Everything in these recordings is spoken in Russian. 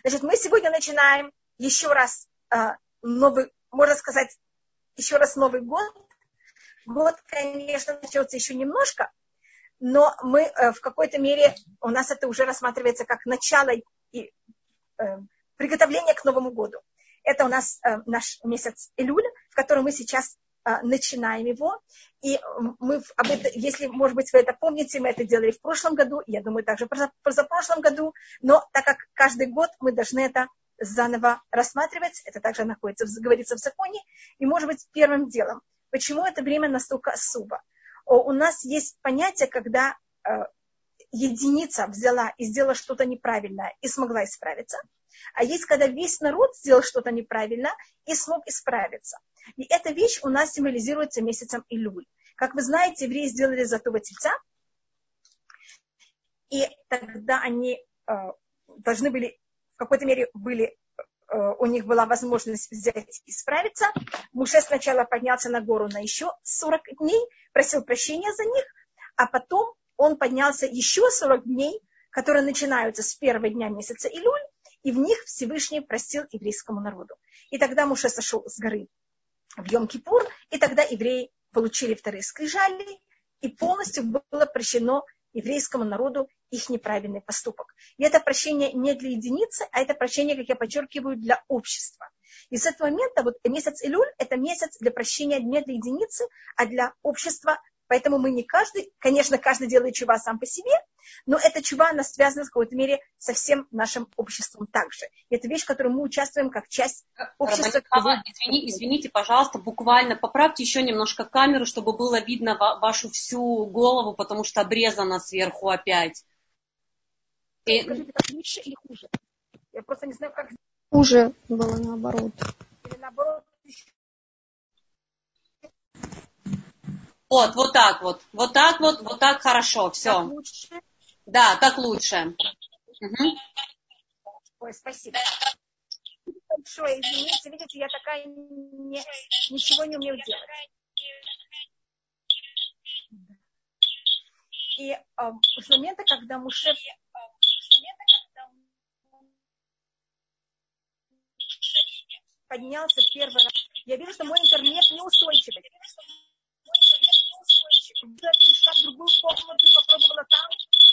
Значит, мы сегодня начинаем еще раз новый, можно сказать, еще раз Новый год. Год, конечно, начнется еще немножко, но мы в какой-то мере, у нас это уже рассматривается как начало и приготовление к Новому году. Это у нас наш месяц Элюль, в котором мы сейчас начинаем его. И мы об этом, если, может быть, вы это помните, мы это делали в прошлом году, я думаю, также в позапрошлом году, но так как каждый год мы должны это заново рассматривать, это также находится, говорится в законе, и, может быть, первым делом, почему это время настолько особо. У нас есть понятие, когда единица взяла и сделала что-то неправильное и смогла исправиться, а есть, когда весь народ сделал что-то неправильно и смог исправиться. И эта вещь у нас символизируется месяцем Илюль. Как вы знаете, евреи сделали золотого тельца, и тогда они должны были, в какой-то мере, у них была возможность взять и исправиться. Муше сначала поднялся на гору на еще 40 дней, просил прощения за них, а потом он поднялся еще 40 дней, которые начинаются с первого дня месяца Илюль, и в них Всевышний простил еврейскому народу. И тогда Муше сошел с горы в Йом-Кипур, и тогда евреи получили вторые скрижали, и полностью было прощено еврейскому народу их неправильный поступок. И это прощение не для единицы, а это прощение, как я подчеркиваю, для общества. И с этого момента вот месяц Элюль – это месяц для прощения не для единицы, а для общества. Поэтому мы не каждый, конечно, каждый делает чува сам по себе, но эта чува, она связана в какой-то мере со всем нашим обществом также. И это вещь, в которой мы участвуем как часть общества. Извините, пожалуйста, буквально поправьте еще немножко камеру, чтобы было видно вашу всю голову, потому что обрезано сверху опять. Скажите, как лучше или хуже? Я просто не знаю, как... Хуже было наоборот. Или наоборот... Вот так вот. Вот так хорошо, все. Так лучше? Да, так лучше. Угу. Ой, спасибо. Большое, извините, видите, я такая ничего не умею делать. И с момента, когда Муше поднялся первый раз, я вижу, что мой интернет неустойчивый. Я перешла в другую комнату и попробовала там.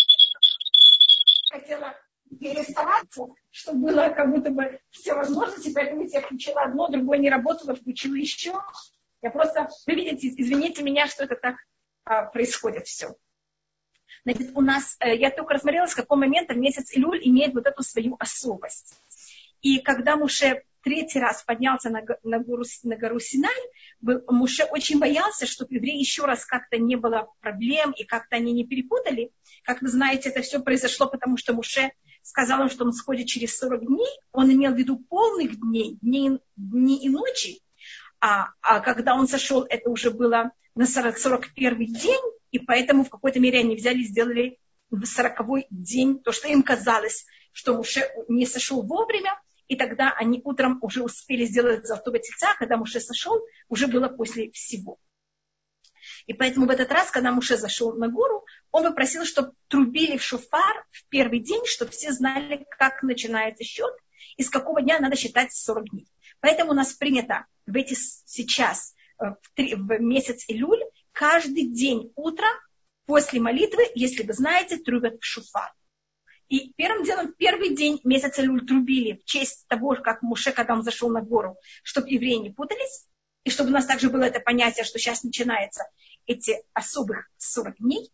Хотела перестараться, чтобы было как будто бы все возможности, поэтому я включила одно, другое не работало, включила еще. Я просто, вы видите, извините меня, что это так происходит все. Значит, у нас, я только рассмотрела, с какого момента месяц Илюль имеет вот эту свою особость. И когда Муше третий раз поднялся на гору Синай, Муше очень боялся, чтобы евреи еще раз как-то не было проблем и как-то они не перепутали. Как вы знаете, это все произошло, потому что Муше сказал им, что он сходит через 40 дней. Он имел в виду полных дней и ночи. А когда он сошел, это уже было на 41-й день, и поэтому в какой-то мере они взяли и сделали в 40-й день то, что им казалось, что Муше не сошел вовремя. И тогда они утром уже успели сделать золотого тельца, когда Муше сошел, уже было после всего. И поэтому в этот раз, когда Муше зашел на гору, он попросил, чтобы трубили в шофар в первый день, чтобы все знали, как начинается счет и с какого дня надо считать 40 дней. Поэтому у нас принято сейчас, в месяц Илюль, каждый день утром после молитвы, если вы знаете, трубят в шофар. И первым делом, первый день месяца Илюль трубили в честь того, как Муше, когда он зашел на гору, чтобы евреи не путались, и чтобы у нас также было это понятие, что сейчас начинаются эти особых 40 дней.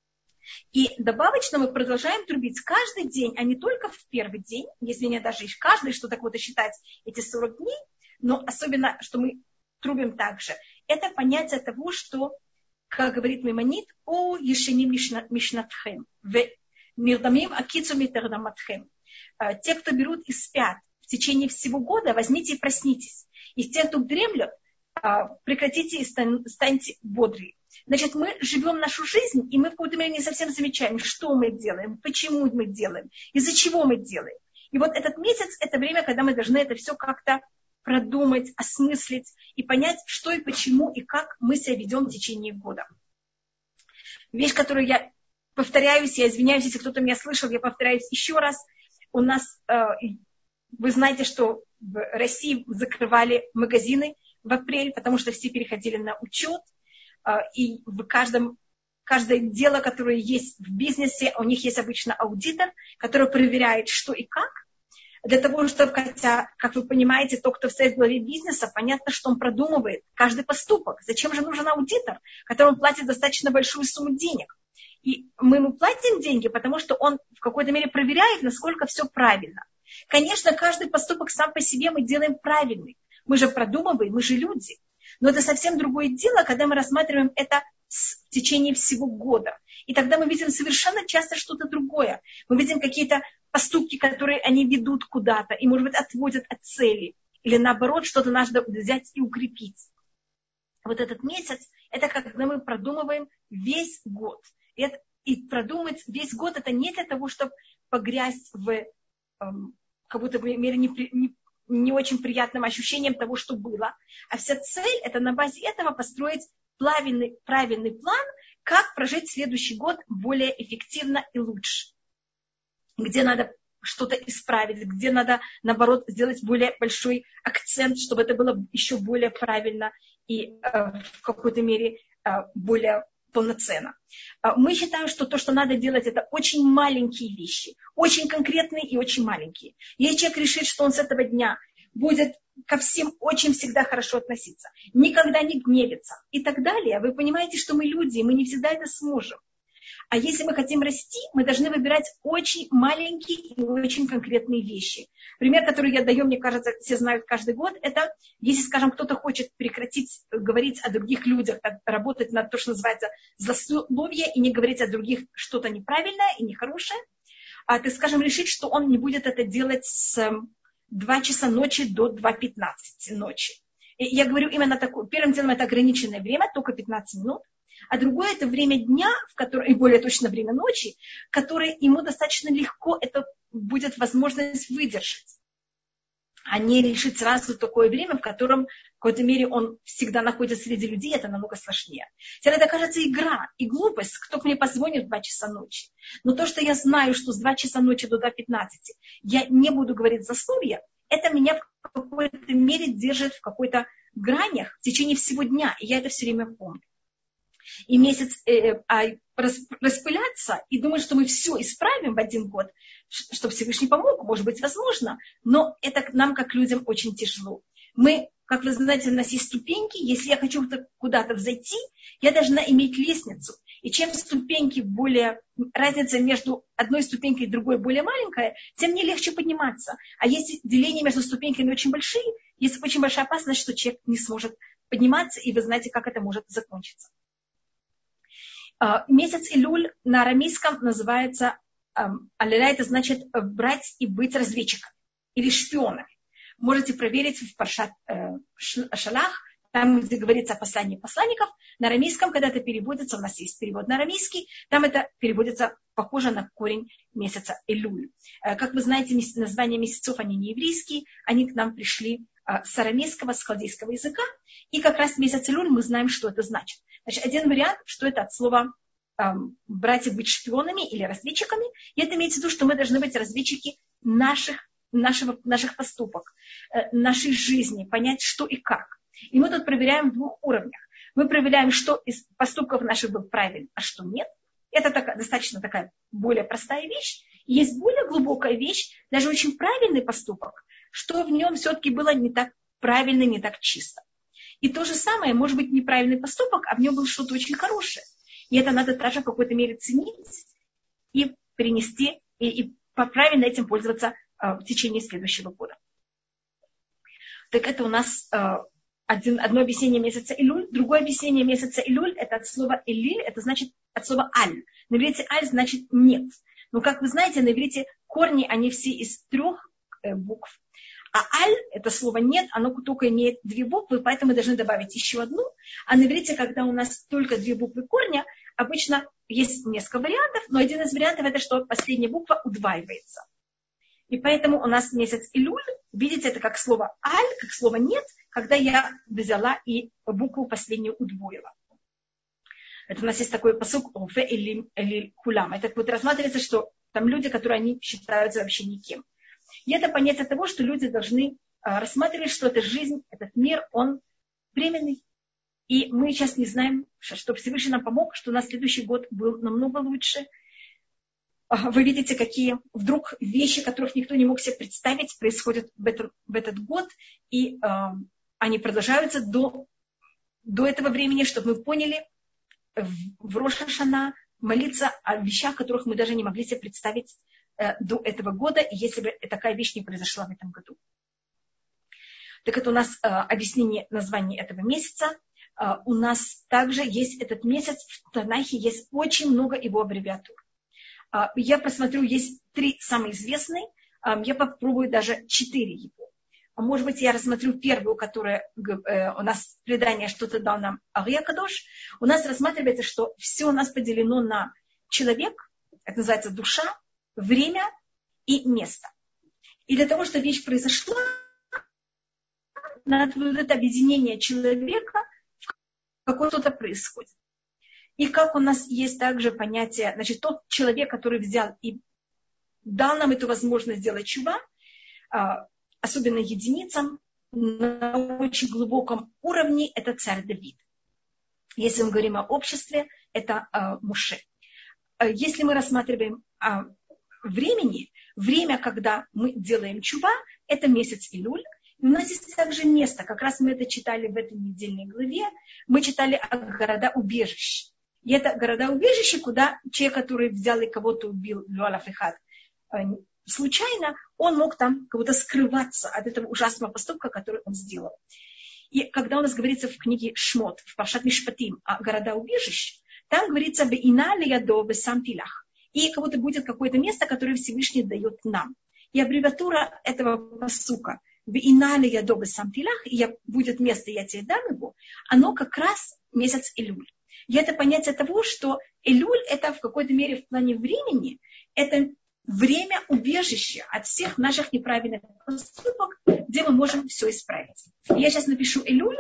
И добавочно мы продолжаем трубить каждый день, а не только в первый день, если не даже и каждый, что так вот и считать эти 40 дней, но особенно, что мы трубим также. Это понятие того, что, как говорит Маймонид, о ешени мишнатхем, мирдамим акицу митердаматхем. Те, кто берут и спят в течение всего года, возьмите и проснитесь. И те, кто дремлют, прекратите и станьте бодрые. Значит, мы живем нашу жизнь, и мы в какой-то мере не совсем замечаем, что мы делаем, почему мы делаем, из-за чего мы делаем. И вот этот месяц – это время, когда мы должны это все как-то продумать, осмыслить и понять, что и почему, и как мы себя ведем в течение года. Вещь, которую я повторяюсь, я извиняюсь, если кто-то меня слышал, я повторяюсь еще раз. У нас Вы знаете, что в России закрывали магазины в апреле, потому что все переходили на учет. И в каждое дело, которое есть в бизнесе, у них есть обычно аудитор, который проверяет, что и как. Для того, чтобы, хотя, как вы понимаете, тот, кто стоит в главе бизнеса, понятно, что он продумывает каждый поступок. Зачем же нужен аудитор, которому платит достаточно большую сумму денег? И мы ему платим деньги, потому что он в какой-то мере проверяет, насколько все правильно. Конечно, каждый поступок сам по себе мы делаем правильный. Мы же продумываем, мы же люди. Но это совсем другое дело, когда мы рассматриваем это в течение всего года. И тогда мы видим совершенно часто что-то другое. Мы видим какие-то поступки, которые они ведут куда-то, и, может быть, отводят от цели. Или наоборот, что-то надо взять и укрепить. Вот этот месяц, это когда мы продумываем весь год. И продумать весь год, это не для того, чтобы погрязть в как будто бы мере не очень приятным ощущением того, что было. А вся цель, это на базе этого построить правильный план, как прожить следующий год более эффективно и лучше. Где надо что-то исправить, где надо, наоборот, сделать более большой акцент, чтобы это было еще более правильно и в какой-то мере более полноценно. Мы считаем, что то, что надо делать, это очень маленькие вещи, очень конкретные и очень маленькие. Если человек решит, что он с этого дня будет ко всем очень всегда хорошо относиться, никогда не гневится и так далее, вы понимаете, что мы люди, мы не всегда это сможем. А если мы хотим расти, мы должны выбирать очень маленькие и очень конкретные вещи. Пример, который я даю, мне кажется, все знают каждый год, это если, скажем, кто-то хочет прекратить говорить о других людях, работать над то, что называется злословие, и не говорить о других что-то неправильное и нехорошее, а ты, скажем, решить, что он не будет это делать с 2 часа ночи до 2:15 ночи. И я говорю именно такое. Первым делом это ограниченное время, только 15 минут. А другое это время дня, и более точно время ночи, которое ему достаточно легко, это будет возможность выдержать. А не решить сразу такое время, в котором в какой-то мере он всегда находится среди людей, это намного сложнее. Теперь это кажется игра и глупость, кто мне позвонит в 2 часа ночи. Но то, что я знаю, что с 2 часа ночи до 2:15 я не буду говорить злословие, это меня в какой-то мере держит в какой-то гранях в течение всего дня. И я это все время помню. И месяц распыляться и думать, что мы все исправим в 1 год, что Всевышний помог, может быть, возможно, но это нам, как людям, очень тяжело. Мы, как вы знаете, у нас есть ступеньки, если я хочу куда-то взойти, я должна иметь лестницу. И чем ступеньки более, разница между одной ступенькой и другой более маленькая, тем мне легче подниматься. А если деление между ступеньками очень большие, есть очень большая опасность, что человек не сможет подниматься, и вы знаете, как это может закончиться. Месяц Илюль на арамейском называется алиля, это значит брать и быть разведчиком или шпионом. Можете проверить в Паршат Шалах, там, где говорится о послании посланников, на арамейском, когда это переводится, у нас есть перевод на арамейский, там это переводится похоже на корень месяца Илюль. Как вы знаете, названия месяцев, они не еврейские, они к нам пришли с арамейского, с халдейского языка, и как раз месяц Илюль мы знаем, что это значит. Значит, один вариант, что это от слова брать и быть шпионами или разведчиками, и это имеется в виду, что мы должны быть разведчики наших поступок, нашей жизни, понять, что и как. И мы тут проверяем в 2 уровнях. Мы проверяем, что из поступков наших был правильно, а что нет. Это достаточно такая более простая вещь. И есть более глубокая вещь, даже очень правильный поступок, что в нем все-таки было не так правильно, не так чисто. И то же самое, может быть, неправильный поступок, а в нем было что-то очень хорошее. И это надо тоже в какой-то мере ценить и перенести, и правильно этим пользоваться в течение следующего года. Так это у нас одно объяснение месяца Илюль. Другое объяснение месяца Илюль это от слова Элиль, это значит от слова аль. На иврите аль значит нет. Но, как вы знаете, на иврите корни, они все из 3 букв. А аль, это слово нет, оно только имеет 2 буквы, поэтому мы должны добавить еще одну. А на иврите, когда у нас только 2 буквы корня, обычно есть несколько вариантов, но один из вариантов это, что последняя буква удваивается. И поэтому у нас месяц Илюль, видите, это как слово аль, как слово нет, когда я взяла и букву последнюю удвоила. Это у нас есть такой пасук «Офе элиль хулам». Это вот рассматривается, что там люди, которые они считаются вообще никем. И это понятие того, что люди должны рассматривать, что эта жизнь, этот мир, он временный. И мы сейчас не знаем, что Всевышний нам помог, что у нас следующий год был намного лучше. Вы видите, какие вдруг вещи, которых никто не мог себе представить, происходят в этот год, и они продолжаются до этого времени, чтобы мы поняли в Рош ха-Шана молиться о вещах, которых мы даже не могли себе представить до этого года, если бы такая вещь не произошла в этом году. Так это у нас объяснение названия этого месяца. У нас также есть этот месяц, в Танахе есть очень много его аббревиатур. Я посмотрю, есть 3 самые известные, я попробую даже 4 его. Может быть, я рассмотрю первую, которая у нас предание что-то дал нам Ария Кадош. У нас рассматривается, что все у нас поделено на человек, это называется душа, время и место. И для того, чтобы вещь произошла, надо вот это объединение человека, какое что-то происходит. И как у нас есть также понятие, значит, тот человек, который взял и дал нам эту возможность сделать чува, особенно единицам, на очень глубоком уровне, это царь Давид. Если мы говорим о обществе, это Моше. Если мы рассматриваем время, когда мы делаем чува, это месяц Илюль. И у нас есть также место, как раз мы это читали в этой недельной главе, мы читали о города-убежища. И это города-убежища, куда человек, который взял и кого-то убил, случайно, он мог там кого-то скрываться от этого ужасного поступка, который он сделал. И когда у нас говорится в книге Шмот, в Паршат Мишпатим, о города-убежища, там говорится «Веина лиядо весам тилах». И как будто будет какое-то место, которое Всевышний дает нам. И аббревиатура этого пасука «Веина лиядо весам тилах», и будет место, я тебе дам его, оно как раз месяц Илюль. И это понятие того, что Илюль это в какой-то мере в плане времени, это время убежища от всех наших неправильных поступок, где мы можем все исправить. И я сейчас напишу Илюль,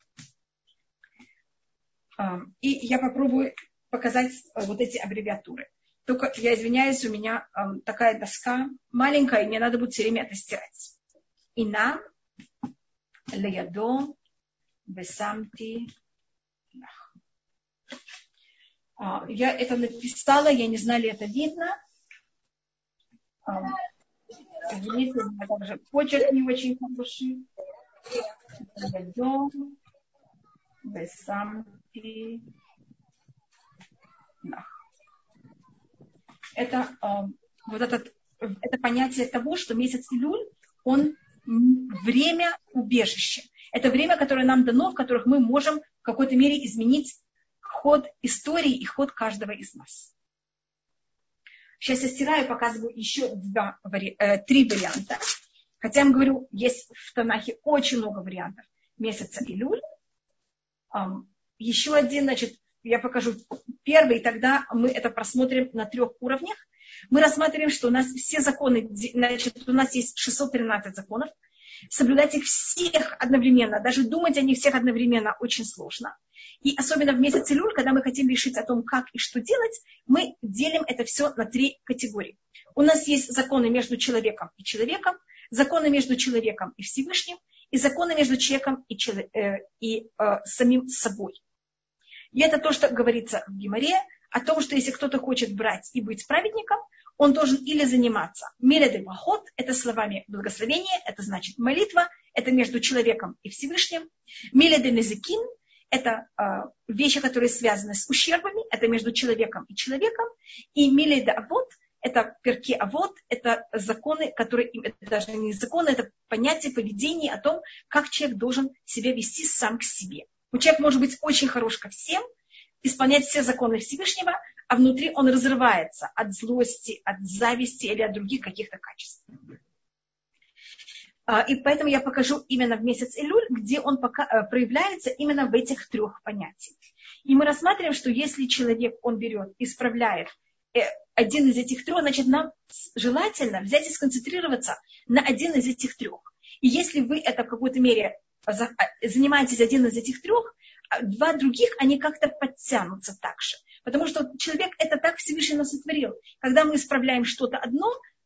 и я попробую показать вот эти аббревиатуры. Только, я извиняюсь, у меня такая доска маленькая, и мне надо будет все время это стирать. Ина, леядо, бесамти, лах. Я это написала, я не знаю, ли это видно. Извините, у меня также почерк не очень хороший. Леядо, бесамти, лах. Это это понятие того, что месяц Илюль, он время убежища. Это время, которое нам дано, в которых мы можем в какой-то мере изменить ход истории и ход каждого из нас. Сейчас я стираю, показываю еще 3 варианта. Хотя я вам говорю, есть в Танахе очень много вариантов месяца Илюль. Еще один, значит, я покажу первый, и тогда мы это просмотрим на 3 уровнях. Мы рассматриваем, что у нас все законы, значит, у нас есть 613 законов. Соблюдать их всех одновременно, даже думать о них всех одновременно очень сложно. И особенно в месяц Илюль, когда мы хотим решить о том, как и что делать, мы делим это все на 3 категории. У нас есть законы между человеком и человеком, законы между человеком и Всевышним, и законы между человеком и самим собой. И это то, что говорится в Гемаре, о том, что если кто-то хочет брать и быть праведником, он должен или заниматься миледе бахот, это словами благословения, это значит молитва, это между человеком и Всевышним. Миледе незекин, это вещи, которые связаны с ущербами, это между человеком и человеком. И миледе авот, это перки авот, это законы, которые, это даже не законы, это понятие поведения о том, как человек должен себя вести сам к себе. Человек может быть очень хорош ко всем, исполнять все законы Всевышнего, а внутри он разрывается от злости, от зависти или от других каких-то качеств. И поэтому я покажу именно в месяц Илюль, где он проявляется именно в этих 3 понятиях. И мы рассматриваем, что если человек, он берет, исправляет один из этих 3, значит, нам желательно взять и сконцентрироваться на один из этих 3. И если вы это в какой-то мере занимаетесь один из этих 3, 2 других, они как-то подтянутся так же. Потому что человек это так Всевышний нас сотворил. Когда мы исправляем что-то одно, в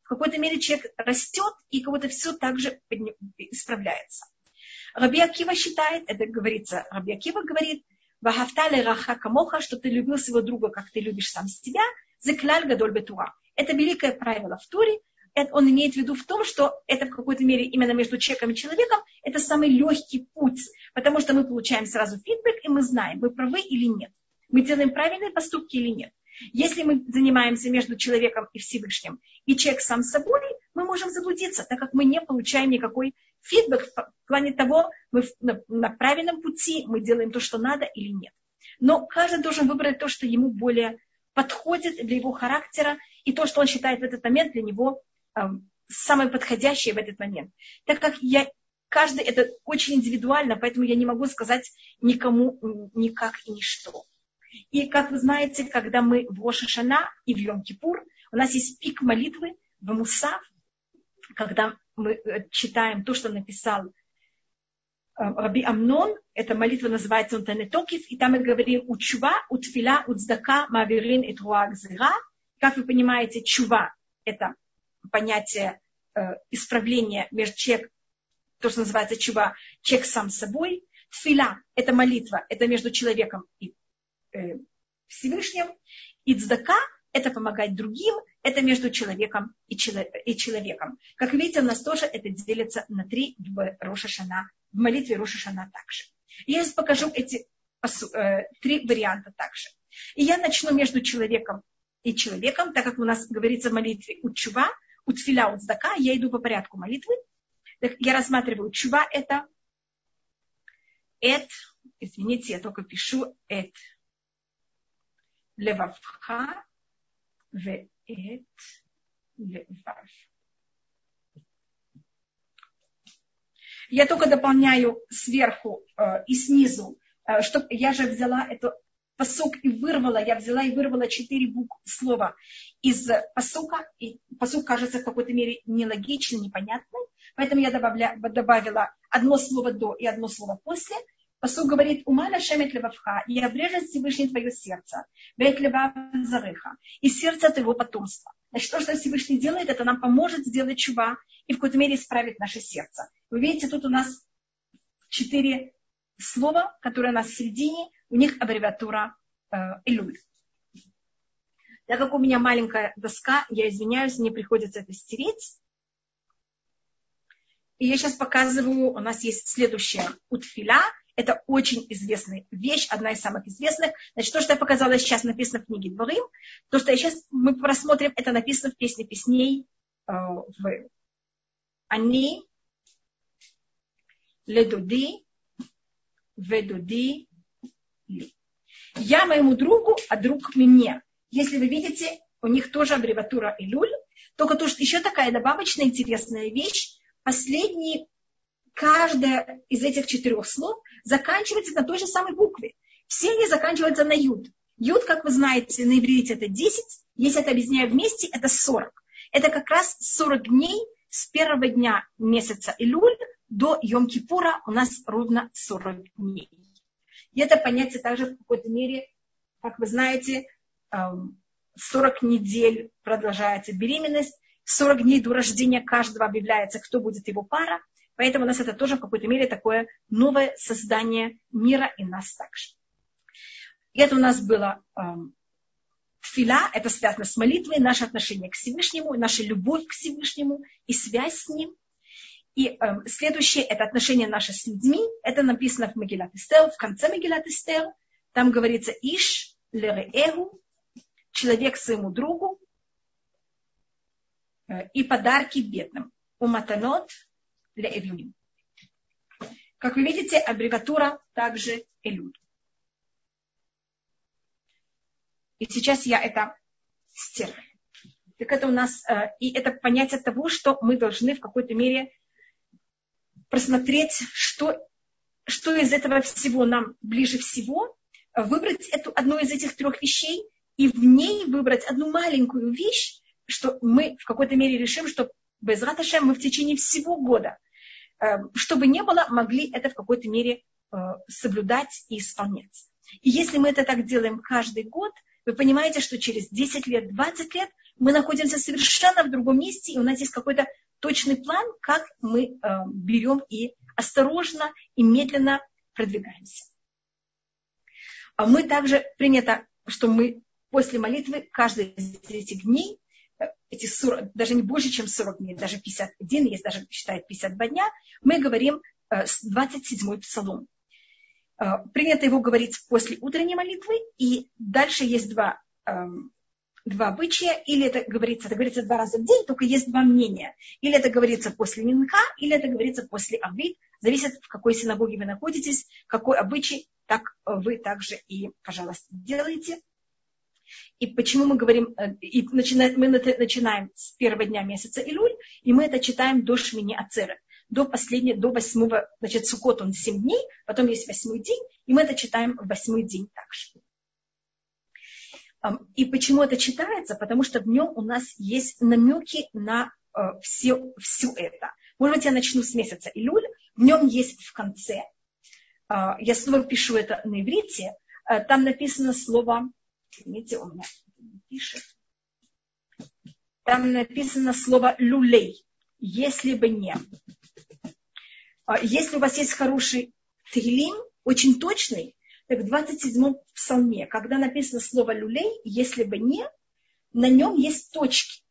какой-то мере человек растет, и как будто все так же исправляется. Раби Акива считает, это говорится, Раби Акива говорит, «Вахафтали раха камоха», что ты любил своего друга, как ты любишь сам себя, «Зеклаль гадоль бетура». Это великое правило в Торе. Он имеет в виду в том, что это в какой-то мере именно между человеком и человеком, это самый легкий путь, потому что мы получаем сразу фидбэк, и мы знаем, мы правы или нет. Мы делаем правильные поступки или нет. Если мы занимаемся между человеком и Всевышним, и человек сам собой, мы можем заблудиться, так как мы не получаем никакой фидбэк в плане того, мы на правильном пути, мы делаем то, что надо или нет. Но каждый должен выбрать то, что ему более подходит для его характера, и то, что он считает в этот момент для него самое подходящее в этот момент. Так как каждый это очень индивидуально, поэтому я не могу сказать никому никак и ничто. И, как вы знаете, когда мы в Рош ха-Шана и в Йом-Кипур, у нас есть пик молитвы в Мусав, когда мы читаем то, что написал Раби Амнон, эта молитва называется «Унтане Токив», и там мы говорим «Учува, утфила, уцдака, мавирин и труа гзира». Как вы понимаете, чува – это понятие исправления между человеком, то, что называется чува, человек сам собой. Тфила – это молитва, это между человеком и Всевышним. И цдака – это помогать другим, это между человеком и человеком. Как видите, у нас тоже это делится на 3 в Рош ха-Шана, в молитве Рош ха-Шана также. Я сейчас покажу эти 3 варианта также. И я начну между человеком и человеком, так как у нас говорится в молитве учува, утфиля, уцдака, я иду по порядку молитвы. Я рассматриваю учува, это извините, я только пишу левавха веэт левав. Я только дополняю сверху и снизу, что я же взяла это пасук и вырвала, я взяла и вырвала 4 слова из пасука, и пасук кажется в какой-то мере нелогичным, непонятным, поэтому я добавила одно слово до и одно слово после. Пасук говорит, умаля шемет левавха, и обрежет Всевышний твое сердце, веет левав зарыха, и сердце твоего потомства. Значит, то, что Всевышний делает, это нам поможет сделать чува и в какой-то мере исправить наше сердце. Вы видите, тут у нас 4 слова, которые у нас в середине, у них аббревиатура Элюль. Так как у меня маленькая доска, я извиняюсь, мне приходится это стереть. И я сейчас показываю, у нас есть следующее утфиля. Это очень известная вещь, одна из самых известных. Значит, то, что я показала сейчас, написано в книге Дворим. То, что мы просмотрим, это написано в Песне песней в Ани, Ледуди, Ведуди, Ли. Я моему другу, а друг мне. Если вы видите, у них тоже аббревиатура Элюль. Только то, что еще такая добавочная интересная вещь. Каждая из этих 4 слов заканчивается на той же самой букве. Все они заканчиваются на юд. Юд, как вы знаете, на иврите это 10. Если это объединяю вместе, это 40. Это как раз 40 дней с первого дня месяца Элюль до Йом-Кипура у нас ровно 40 дней. И это понятие также в какой-то мере, как вы знаете, 40 недель продолжается беременность, 40 дней до рождения каждого объявляется, кто будет его пара. Поэтому у нас это тоже в какой-то мере такое новое создание мира и нас также. И это у нас было тфиля, это связано с молитвой, наше отношение к Всевышнему, наша любовь к Всевышнему и связь с Ним. И следующее, это отношение наше с людьми. Это написано в Мегилат Эстер, в конце Мегилат Эстер. Там говорится «Иш лереэгу», человек своему другу, и подарки бедным. Уматанот леэвюним. Как вы видите, аббревиатура также Элюль. И сейчас я это стираю. Так это у нас, и это понятие того, что мы должны в какой-то мере просмотреть, что из этого всего нам ближе всего, выбрать одну из этих 3 вещей и в ней выбрать одну маленькую вещь, что мы в какой-то мере решим, что Безрат Ашем мы в течение всего года, чтобы не было, могли это в какой-то мере соблюдать и исполнять. И если мы это так делаем каждый год, вы понимаете, что через 10 лет, 20 лет Мы находимся совершенно в другом месте, и у нас есть какой-то точный план, как мы берем и осторожно и медленно продвигаемся. Мы также принято, что мы после молитвы каждый из этих дней, эти 40, даже не больше, чем 40 дней, даже 51, есть даже считают 52 дня, мы говорим 27-й псалом. Принято его говорить после утренней молитвы, и дальше есть два обычая, или это говорится 2 раза в день, только есть 2 мнения. Или это говорится после Минха, или это говорится после Авид. Зависит, в какой синагоге вы находитесь, какой обычай, так вы также и, пожалуйста, делаете. И почему мы говорим, мы начинаем с первого дня месяца Илюль, и мы это читаем до Шмини Ацерет, до 8-го, значит, Суккот он 7 дней, потом есть 8-й день, и мы это читаем в 8-й день также. И почему это читается? Потому что в нем у нас есть намеки на всю это. Может быть, я начну с месяца Илюль. В нем есть в конце, я снова пишу это на иврите, там написано слово, видите, у меня пишет, там написано слово люлей, если бы не. Если у вас есть хороший тегилим, очень точный, так в 27-м псалме, когда написано слово люлей, если бы не, на нем есть точки.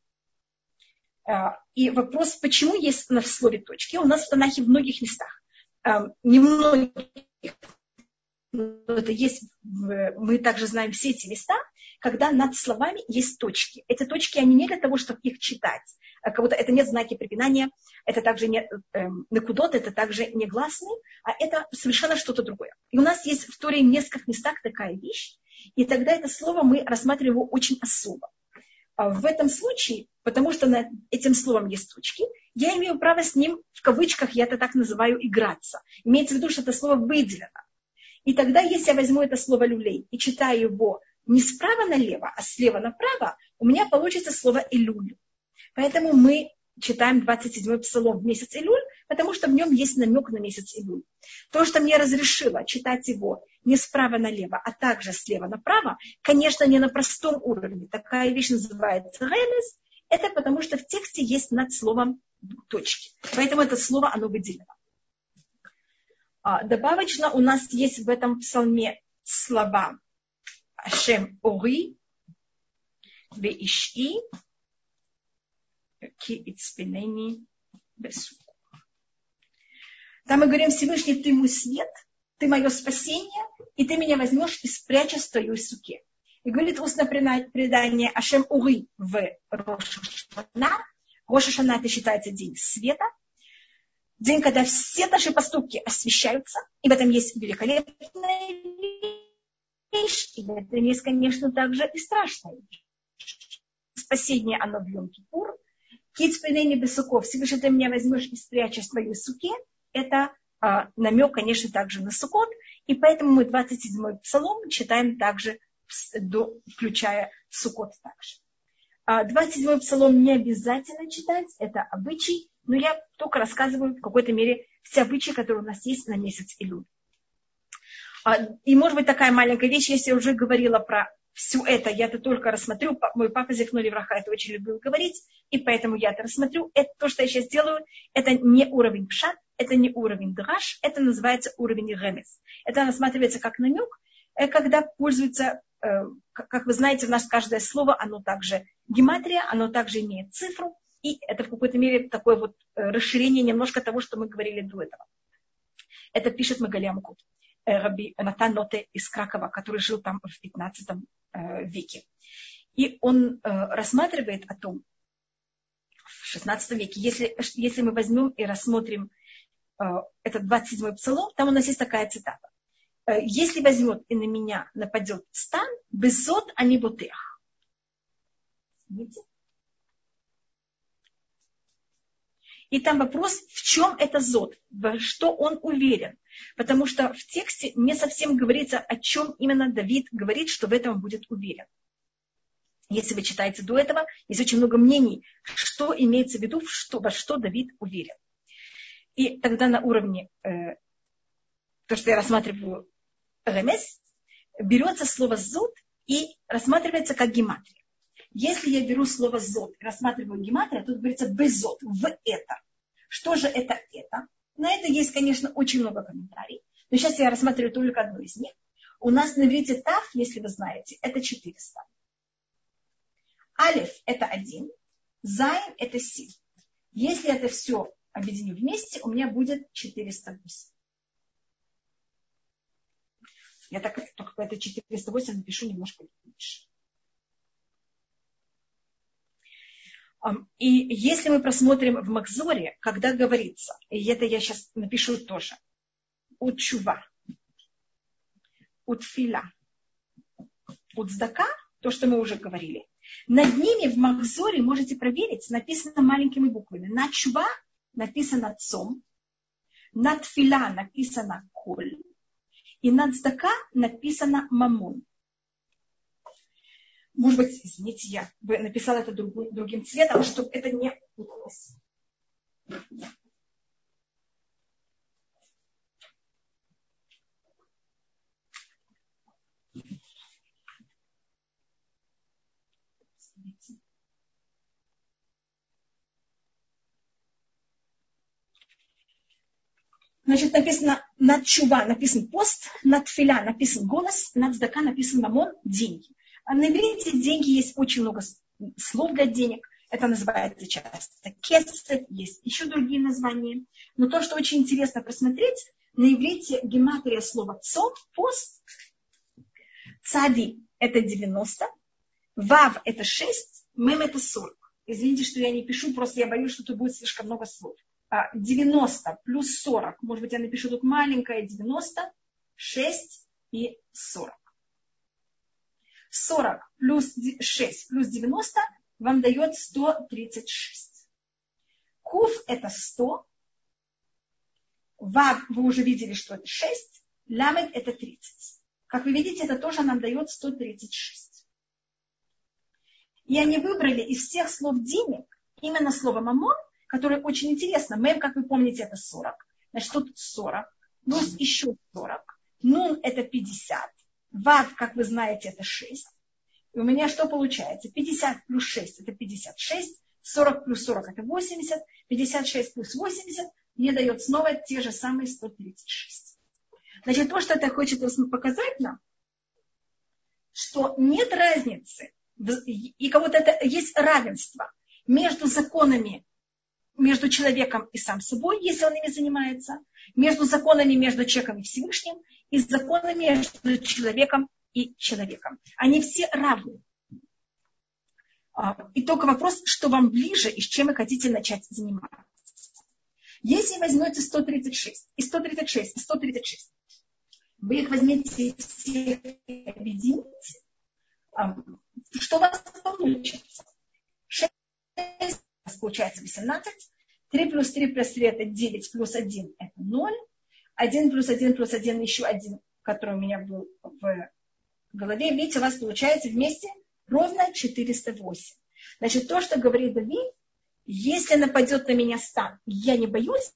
И вопрос, почему есть в слове точки? У нас в Танахе в многих местах. Не многих, но это есть, мы также знаем все эти места, когда над словами есть точки. Эти точки, они не для того, чтобы их читать. Как-то это не знаки препинания, это также не накудот, это также не гласные, а это совершенно что-то другое. И у нас есть в Торе в нескольких местах такая вещь, и тогда это слово мы рассматриваем его очень особо. В этом случае, потому что над этим словом есть точки, я имею право с ним, в кавычках, я это так называю, играться. Имеется в виду, что это слово выделено. И тогда, если я возьму это слово люлей и читаю его не справа налево, а слева направо, у меня получится слово илюль. Поэтому мы читаем 27-й псалом в месяц Илюль, потому что в нем есть намек на месяц Илюль. То, что мне разрешило читать его не справа налево, а также слева направо, конечно, не на простом уровне. Такая вещь называется ремес. Это потому, что в тексте есть над словом точки. Поэтому это слово, оно выделено. Добавочно у нас есть в этом псалме слова Ашем Ори, Веиши, там мы говорим: Всевышний, ты мой свет, ты мое спасение, и ты меня возьмешь и спрячешь в твоей суке. И говорит устное предание Ашем Ури в Рош ха-Шана. Рош ха-Шана это считается день света, день, когда все наши поступки освещаются, и в этом есть великолепная вещь, и в этом есть, конечно, также и страшная вещь. Спасение, оно в Йом-Кипур. Кицпейнени бесуков, Всевышний, ты меня возьмешь и спрячешь в твою суке, это намек, конечно, также на Суккот, и поэтому мы 27-й псалом читаем также, включая Суккот также. 27-й псалом не обязательно читать, это обычай, но я только рассказываю в какой-то мере все обычаи, которые у нас есть на месяц Илюль. И может быть такая маленькая вещь, если я уже говорила про все это, я это только рассмотрю. Мой папа Зихну Левраха это очень любил говорить, и поэтому я это рассмотрю. Это то, что я сейчас делаю, это не уровень пшат, это не уровень драш, это называется уровень ремес. Это рассматривается как намек, когда пользуется, как вы знаете, у нас каждое слово, оно также гематрия, оно также имеет цифру, и это в какой-то мере такое вот расширение немножко того, что мы говорили до этого. Это пишет Магалия Мукут. Раби Натан Ноте из Кракова, который жил там в 15 веке. И он рассматривает о том, в 16 веке, если мы возьмем и рассмотрим этот 27-й псалом, там у нас есть такая цитата. Если возьмет и на меня нападет стан, безот они ботех. Видите? И там вопрос, в чем это зод, во что он уверен. Потому что в тексте не совсем говорится, о чем именно Давид говорит, что в этом будет уверен. Если вы читаете до этого, есть очень много мнений, что имеется в виду, во что Давид уверен. И тогда на уровне, то, что я рассматриваю ремес, берется слово зод и рассматривается как гематрия. Если я беру слово зод и рассматриваю гематрию, тут говорится безот, в это. Что же это? На это есть, конечно, очень много комментариев. Но сейчас я рассматриваю только одну из них. У нас на иврите тав, если вы знаете, это 400. Алеф это 1. Зайн это 7. Если это все объединю вместе, у меня будет 408. Я так только это 408 напишу немножко меньше. И если мы просмотрим в Махзоре, когда говорится, и это я сейчас напишу тоже, утчува, утфиля, утздака, то, что мы уже говорили, над ними в Махзоре можете проверить, написано маленькими буквами. Над чува написано цом, над филя написано коль, и над цдака написано мамон. Может быть, извините, я бы написала это другим цветом, чтобы это не путалось. Значит, написано над чува написан пост, над филя написан голос, над цдака написан мамон, деньги. А на иврите деньги есть очень много слов для денег. Это называется часто кесет, есть еще другие названия. Но то, что очень интересно просмотреть, на иврите гематрия слова цом, пост, цади это 90, вав это 6, мем это 40. Извините, что я не пишу, просто я боюсь, что тут будет слишком много слов. 90 плюс 40, может быть, я напишу тут маленькое 90, 6 и 40. 40 плюс 6 плюс 90 вам дает 136. Куф это 100. Вав вы уже видели, что это 6. Ламед это 30. Как вы видите, это тоже нам дает 136. И они выбрали из всех слов денег именно слово мамон, которое очень интересно. Мем, как вы помните, это 40. Значит, тут 40 плюс еще 40. Нун это 50. Вав, как вы знаете, это 6. И у меня что получается? 50 плюс 6 это 56. 40 плюс 40 это 80. 56 плюс 80 мне дает снова те же самые 136. Значит, то, что это хочет показать нам, что нет разницы, и как вот это есть равенство между законами, между человеком и сам собой, если он ими занимается, между законами между человеком и Всевышним, и законами между человеком и человеком. Они все равны. И только вопрос, что вам ближе и с чем вы хотите начать заниматься. Если возьмете 136, и 136, и 136, вы их возьмете все объедините, что у вас получится? 6 получается 18, 3 плюс 3 плюс 3 это 9, плюс 1 это 0, 1 плюс 1 плюс 1 еще 1, который у меня был в голове. Видите, у вас получается вместе ровно 408. Значит, то, что говорит Давид, если нападет на меня стан, я не боюсь,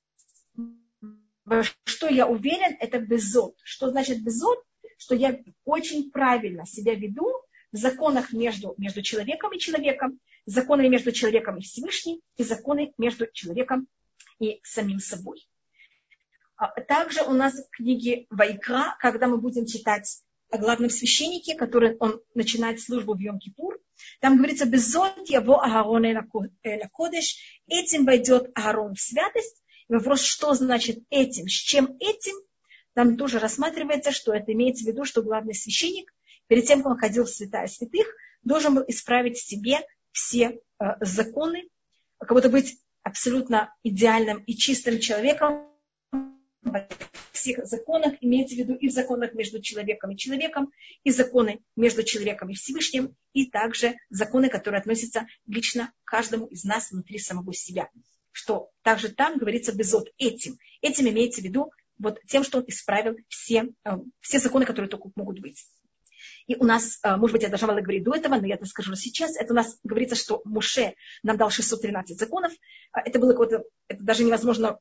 во что я уверен, это безот. Что значит безот? Что я очень правильно себя веду в законах между человеком и человеком, законы между человеком и Всевышним, и законы между человеком и самим собой. Также у нас в книге Вайкра, когда мы будем читать о главном священнике, который он начинает службу в Йом-Кипур, там говорится, «Безот яво Аарон эла кодеш», этим войдет Аарон в святость. И вопрос, что значит этим, с чем этим, там тоже рассматривается, что это имеется в виду, что главный священник, перед тем, как он ходил в святая святых, должен был исправить в себе все законы, как будто быть абсолютно идеальным и чистым человеком. Во всех законах имеется в виду и в законах между человеком и человеком, и законы между человеком и Всевышним, и также законы, которые относятся лично к каждому из нас внутри самого себя. Что также там говорится безот этим. Этим имеется в виду вот тем, что он исправил все законы, которые только могут быть. И у нас, может быть, я должна была говорить до этого, но я это скажу сейчас. Это у нас говорится, что Моше нам дал 613 законов. Это было какое-то, это даже невозможно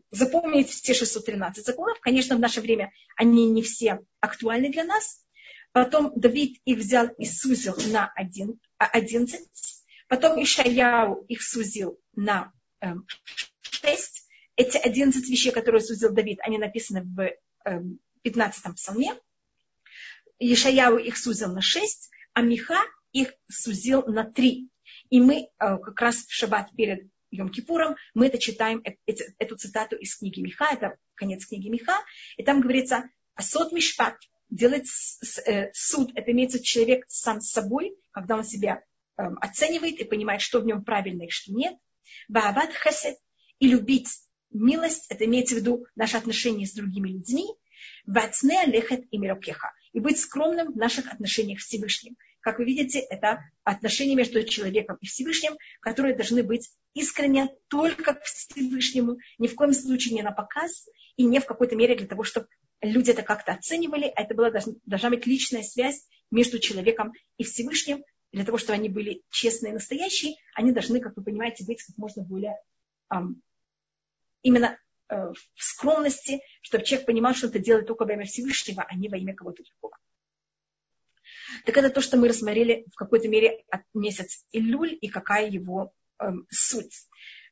запомнить все 613 законов. Конечно, в наше время они не все актуальны для нас. Потом Давид их взял и сузил на 11. Потом Ишаяу их сузил на 6. Эти 11 вещей, которые сузил Давид, они написаны в 15-м псалме. Ишаяу их сузил на 6, а Миха их сузил на 3. И мы как раз в шаббат перед Йом-Кипуром мы это читаем, эту цитату из книги Миха, это конец книги Миха, и там говорится «Асот мишпат», делать суд, это имеется человек сам с собой, когда он себя оценивает и понимает, что в нем правильно и что нет. «Баават хесед», и любить милость, это имеется в виду наши отношения с другими людьми. «Вацне лехет и мирокеха», и быть скромным в наших отношениях с Всевышним. Как вы видите, это отношения между человеком и Всевышним, которые должны быть искренне только к Всевышнему, ни в коем случае не на показ и не в какой-то мере для того, чтобы люди это как-то оценивали, а это должна быть личная связь между человеком и Всевышним. Для того, чтобы они были честные и настоящие, они должны, как вы понимаете, быть как можно более именно в скромности, чтобы человек понимал, что это делает только во имя Всевышнего, а не во имя кого-то другого. Так это то, что мы рассмотрели в какой-то мере от месяц Илюль и какая его суть.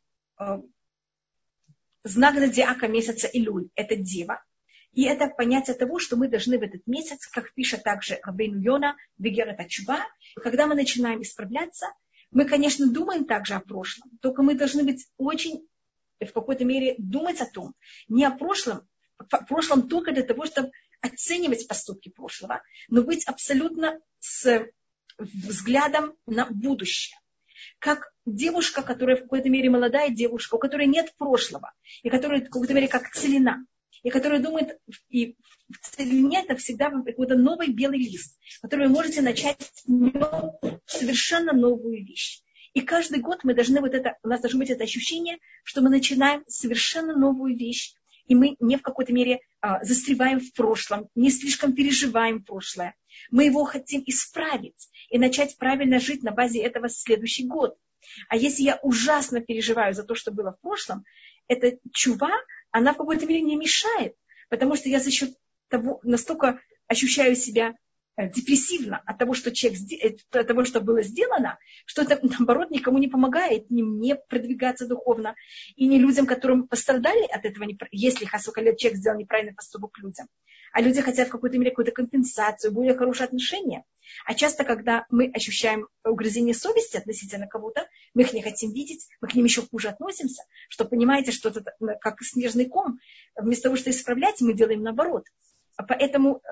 Знак зодиака месяца Илюль – это Дева. И это понятие того, что мы должны в этот месяц, как пишет также Рабейну Йона, Бегерет ха-Тшува, когда мы начинаем исправляться, мы, конечно, думаем также о прошлом, только мы должны быть очень, в какой-то мере, думать о том, не о прошлом только для того, чтобы оценивать поступки прошлого, но быть абсолютно с взглядом на будущее. Как девушка, которая в какой-то мере молодая девушка, у которой нет прошлого, и которая в какой-то мере как целина, и которая думает, и в целине это всегда какой-то новый белый лист, который вы можете начать в нем совершенно новую вещь. И каждый год у нас должно быть это ощущение, что мы начинаем совершенно новую вещь, и мы не в какой-то мере застреваем в прошлом, не слишком переживаем прошлое. Мы его хотим исправить и начать правильно жить на базе этого следующий год. А если я ужасно переживаю за то, что было в прошлом, эта чува, она в какой-то мере не мешает, потому что я за счет того настолько ощущаю себя депрессивно от того, что от того, что было сделано, что это, наоборот, никому не помогает, ни мне продвигаться духовно, и ни людям, которым пострадали от этого, если человек сделал неправильный поступок людям. А люди хотят в какой-то мере какую-то компенсацию, более хорошие отношения. А часто, когда мы ощущаем угрызение совести относительно кого-то, мы их не хотим видеть, мы к ним еще хуже относимся, что понимаете, что это как снежный ком, вместо того, чтобы исправлять, мы делаем наоборот. Поэтому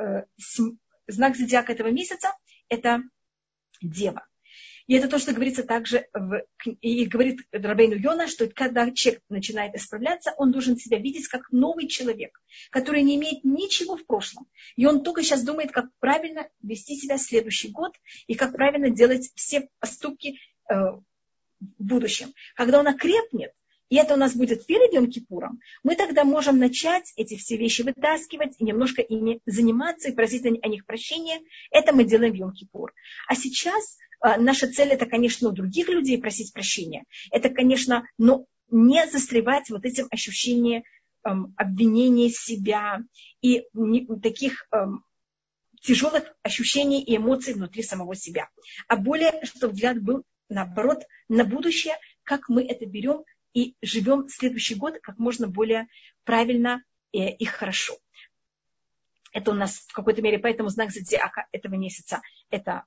знак зодиака этого месяца – это Дева. И это то, что говорится также, и говорит Рабейну Йона, что когда человек начинает исправляться, он должен себя видеть как новый человек, который не имеет ничего в прошлом. И он только сейчас думает, как правильно вести себя в следующий год и как правильно делать все поступки в будущем. Когда он окрепнет, и это у нас будет перед Йом-Кипуром, мы тогда можем начать эти все вещи вытаскивать и немножко ими заниматься и просить о них прощения. Это мы делаем в Йом-Кипур. А сейчас наша цель – это, конечно, у других людей просить прощения. Это, конечно, но не застревать вот этим ощущением обвинения себя и таких тяжелых ощущений и эмоций внутри самого себя. А более, чтобы взгляд был, наоборот, на будущее, как мы это берем и живем следующий год как можно более правильно и хорошо. Это у нас в какой-то мере, поэтому знак зодиака этого месяца – это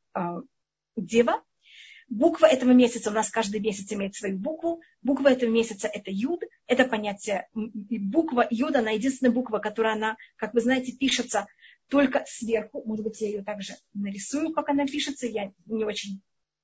Дева. Буква этого месяца, у нас каждый месяц имеет свою букву. Буква этого месяца – это Юд. Это понятие, буква Юд, она единственная буква, которая, она, как вы знаете, пишется только сверху. Может быть, я ее также нарисую, как она пишется. Я не очень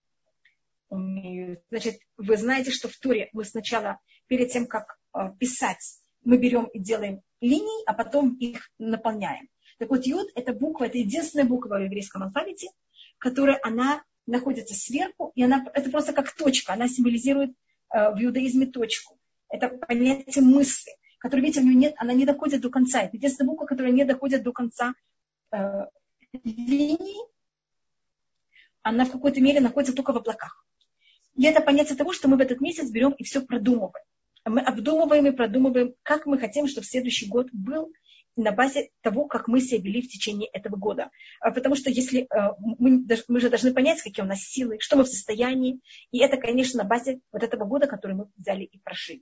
умею. Значит, вы знаете, что в Торе мы сначала, перед тем, как писать, мы берем и делаем линии, а потом их наполняем. Так вот, Юд – это буква, это единственная буква в еврейском алфавите, которая, она находится сверху, и это просто как точка, она символизирует в иудаизме точку. Это понятие мысли, которое, видите, у нее нет, она не доходит до конца. Это единственная буква, которая не доходит до конца линии, она в какой-то мере находится только в облаках. И это понятие того, что мы в этот месяц берем и все продумываем. Мы обдумываем и продумываем, как мы хотим, чтобы следующий год был, на базе того, как мы себя вели в течение этого года. Потому что если мы же должны понять, какие у нас силы, что мы в состоянии. И это, конечно, на базе вот этого года, который мы взяли и прошли.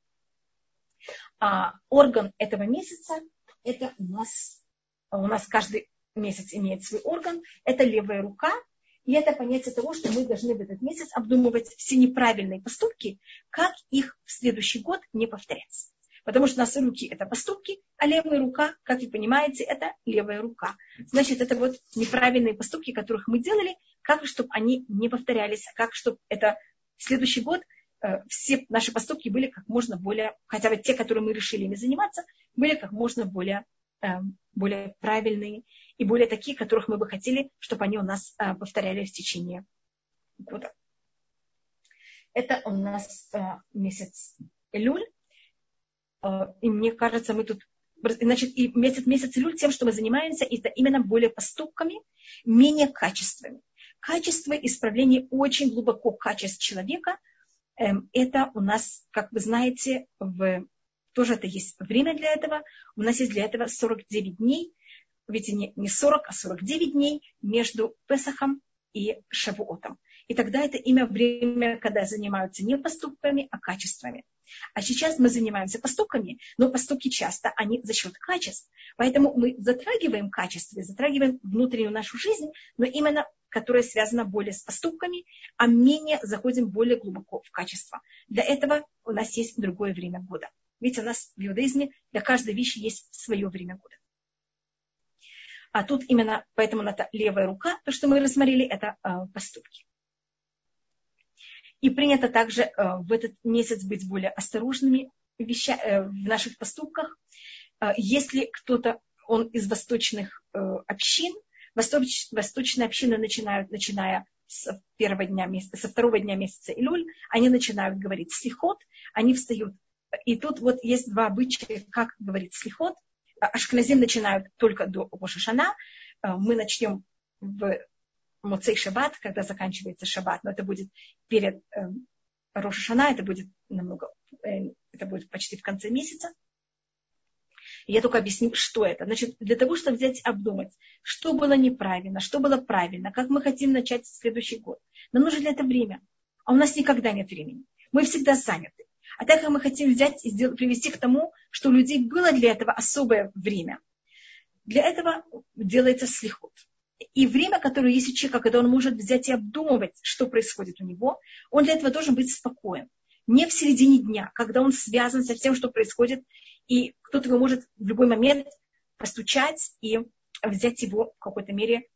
А орган этого месяца, это у нас каждый месяц имеет свой орган, это левая рука. И это понятие того, что мы должны в этот месяц обдумывать все неправильные поступки, как их в следующий год не повторять. Потому что у нас руки – это поступки, а левая рука, как вы понимаете, это левая рука. Значит, это вот неправильные поступки, которых мы делали, как чтобы они не повторялись, как чтобы это в следующий год все наши поступки были как можно более, хотя бы те, которые мы решили ими заниматься, были как можно более правильные и более такие, которых мы бы хотели, чтобы они у нас повторялись в течение года. Это у нас месяц Элюль. И мне кажется, мы тут... Значит, и месяц Элюль тем, что мы занимаемся, это именно более поступками, менее качествами. Качество исправления очень глубоко качеств человека. Это у нас, как вы знаете, тоже это есть время для этого. У нас есть для этого 49 дней. Ведь не 40, а 49 дней между Песахом и Шавуотом. И тогда это время, когда занимаются не поступками, а качествами. А сейчас мы занимаемся поступками, но поступки часто, они за счет качеств. Поэтому мы затрагиваем качество, затрагиваем внутреннюю нашу жизнь, но именно которая связана более с поступками, а менее заходим более глубоко в качество. Для этого у нас есть другое время года. Ведь у нас в иудаизме для каждой вещи есть свое время года. А тут именно, поэтому это левая рука, то, что мы рассмотрели, это поступки. И принято также в этот месяц быть более осторожными в наших поступках. Если кто-то, он из восточных общин, восточные общины начиная со второго дня месяца Илюль, они начинают говорить слихот, они встают. И тут вот есть два обычая, как говорить слихот. Ашкеназим начинают только до Рош ха-Шана. Мы начнем в Моцей Шаббат, когда заканчивается Шаббат, но это будет перед Рош ха-Шана, это будет почти в конце месяца. И я только объясню, что это. Значит, для того, чтобы взять и обдумать, что было неправильно, что было правильно, как мы хотим начать следующий год. Нам нужно для этого время. А у нас никогда нет времени. Мы всегда заняты. А так как мы хотим взять и привести к тому, что у людей было для этого особое время. Для этого делается слихот. И время, которое есть у человека, когда он может взять и обдумывать, что происходит у него, он для этого должен быть спокоен. Не в середине дня, когда он связан со всем, что происходит, и кто-то его может в любой момент постучать и взять его в какой-то мере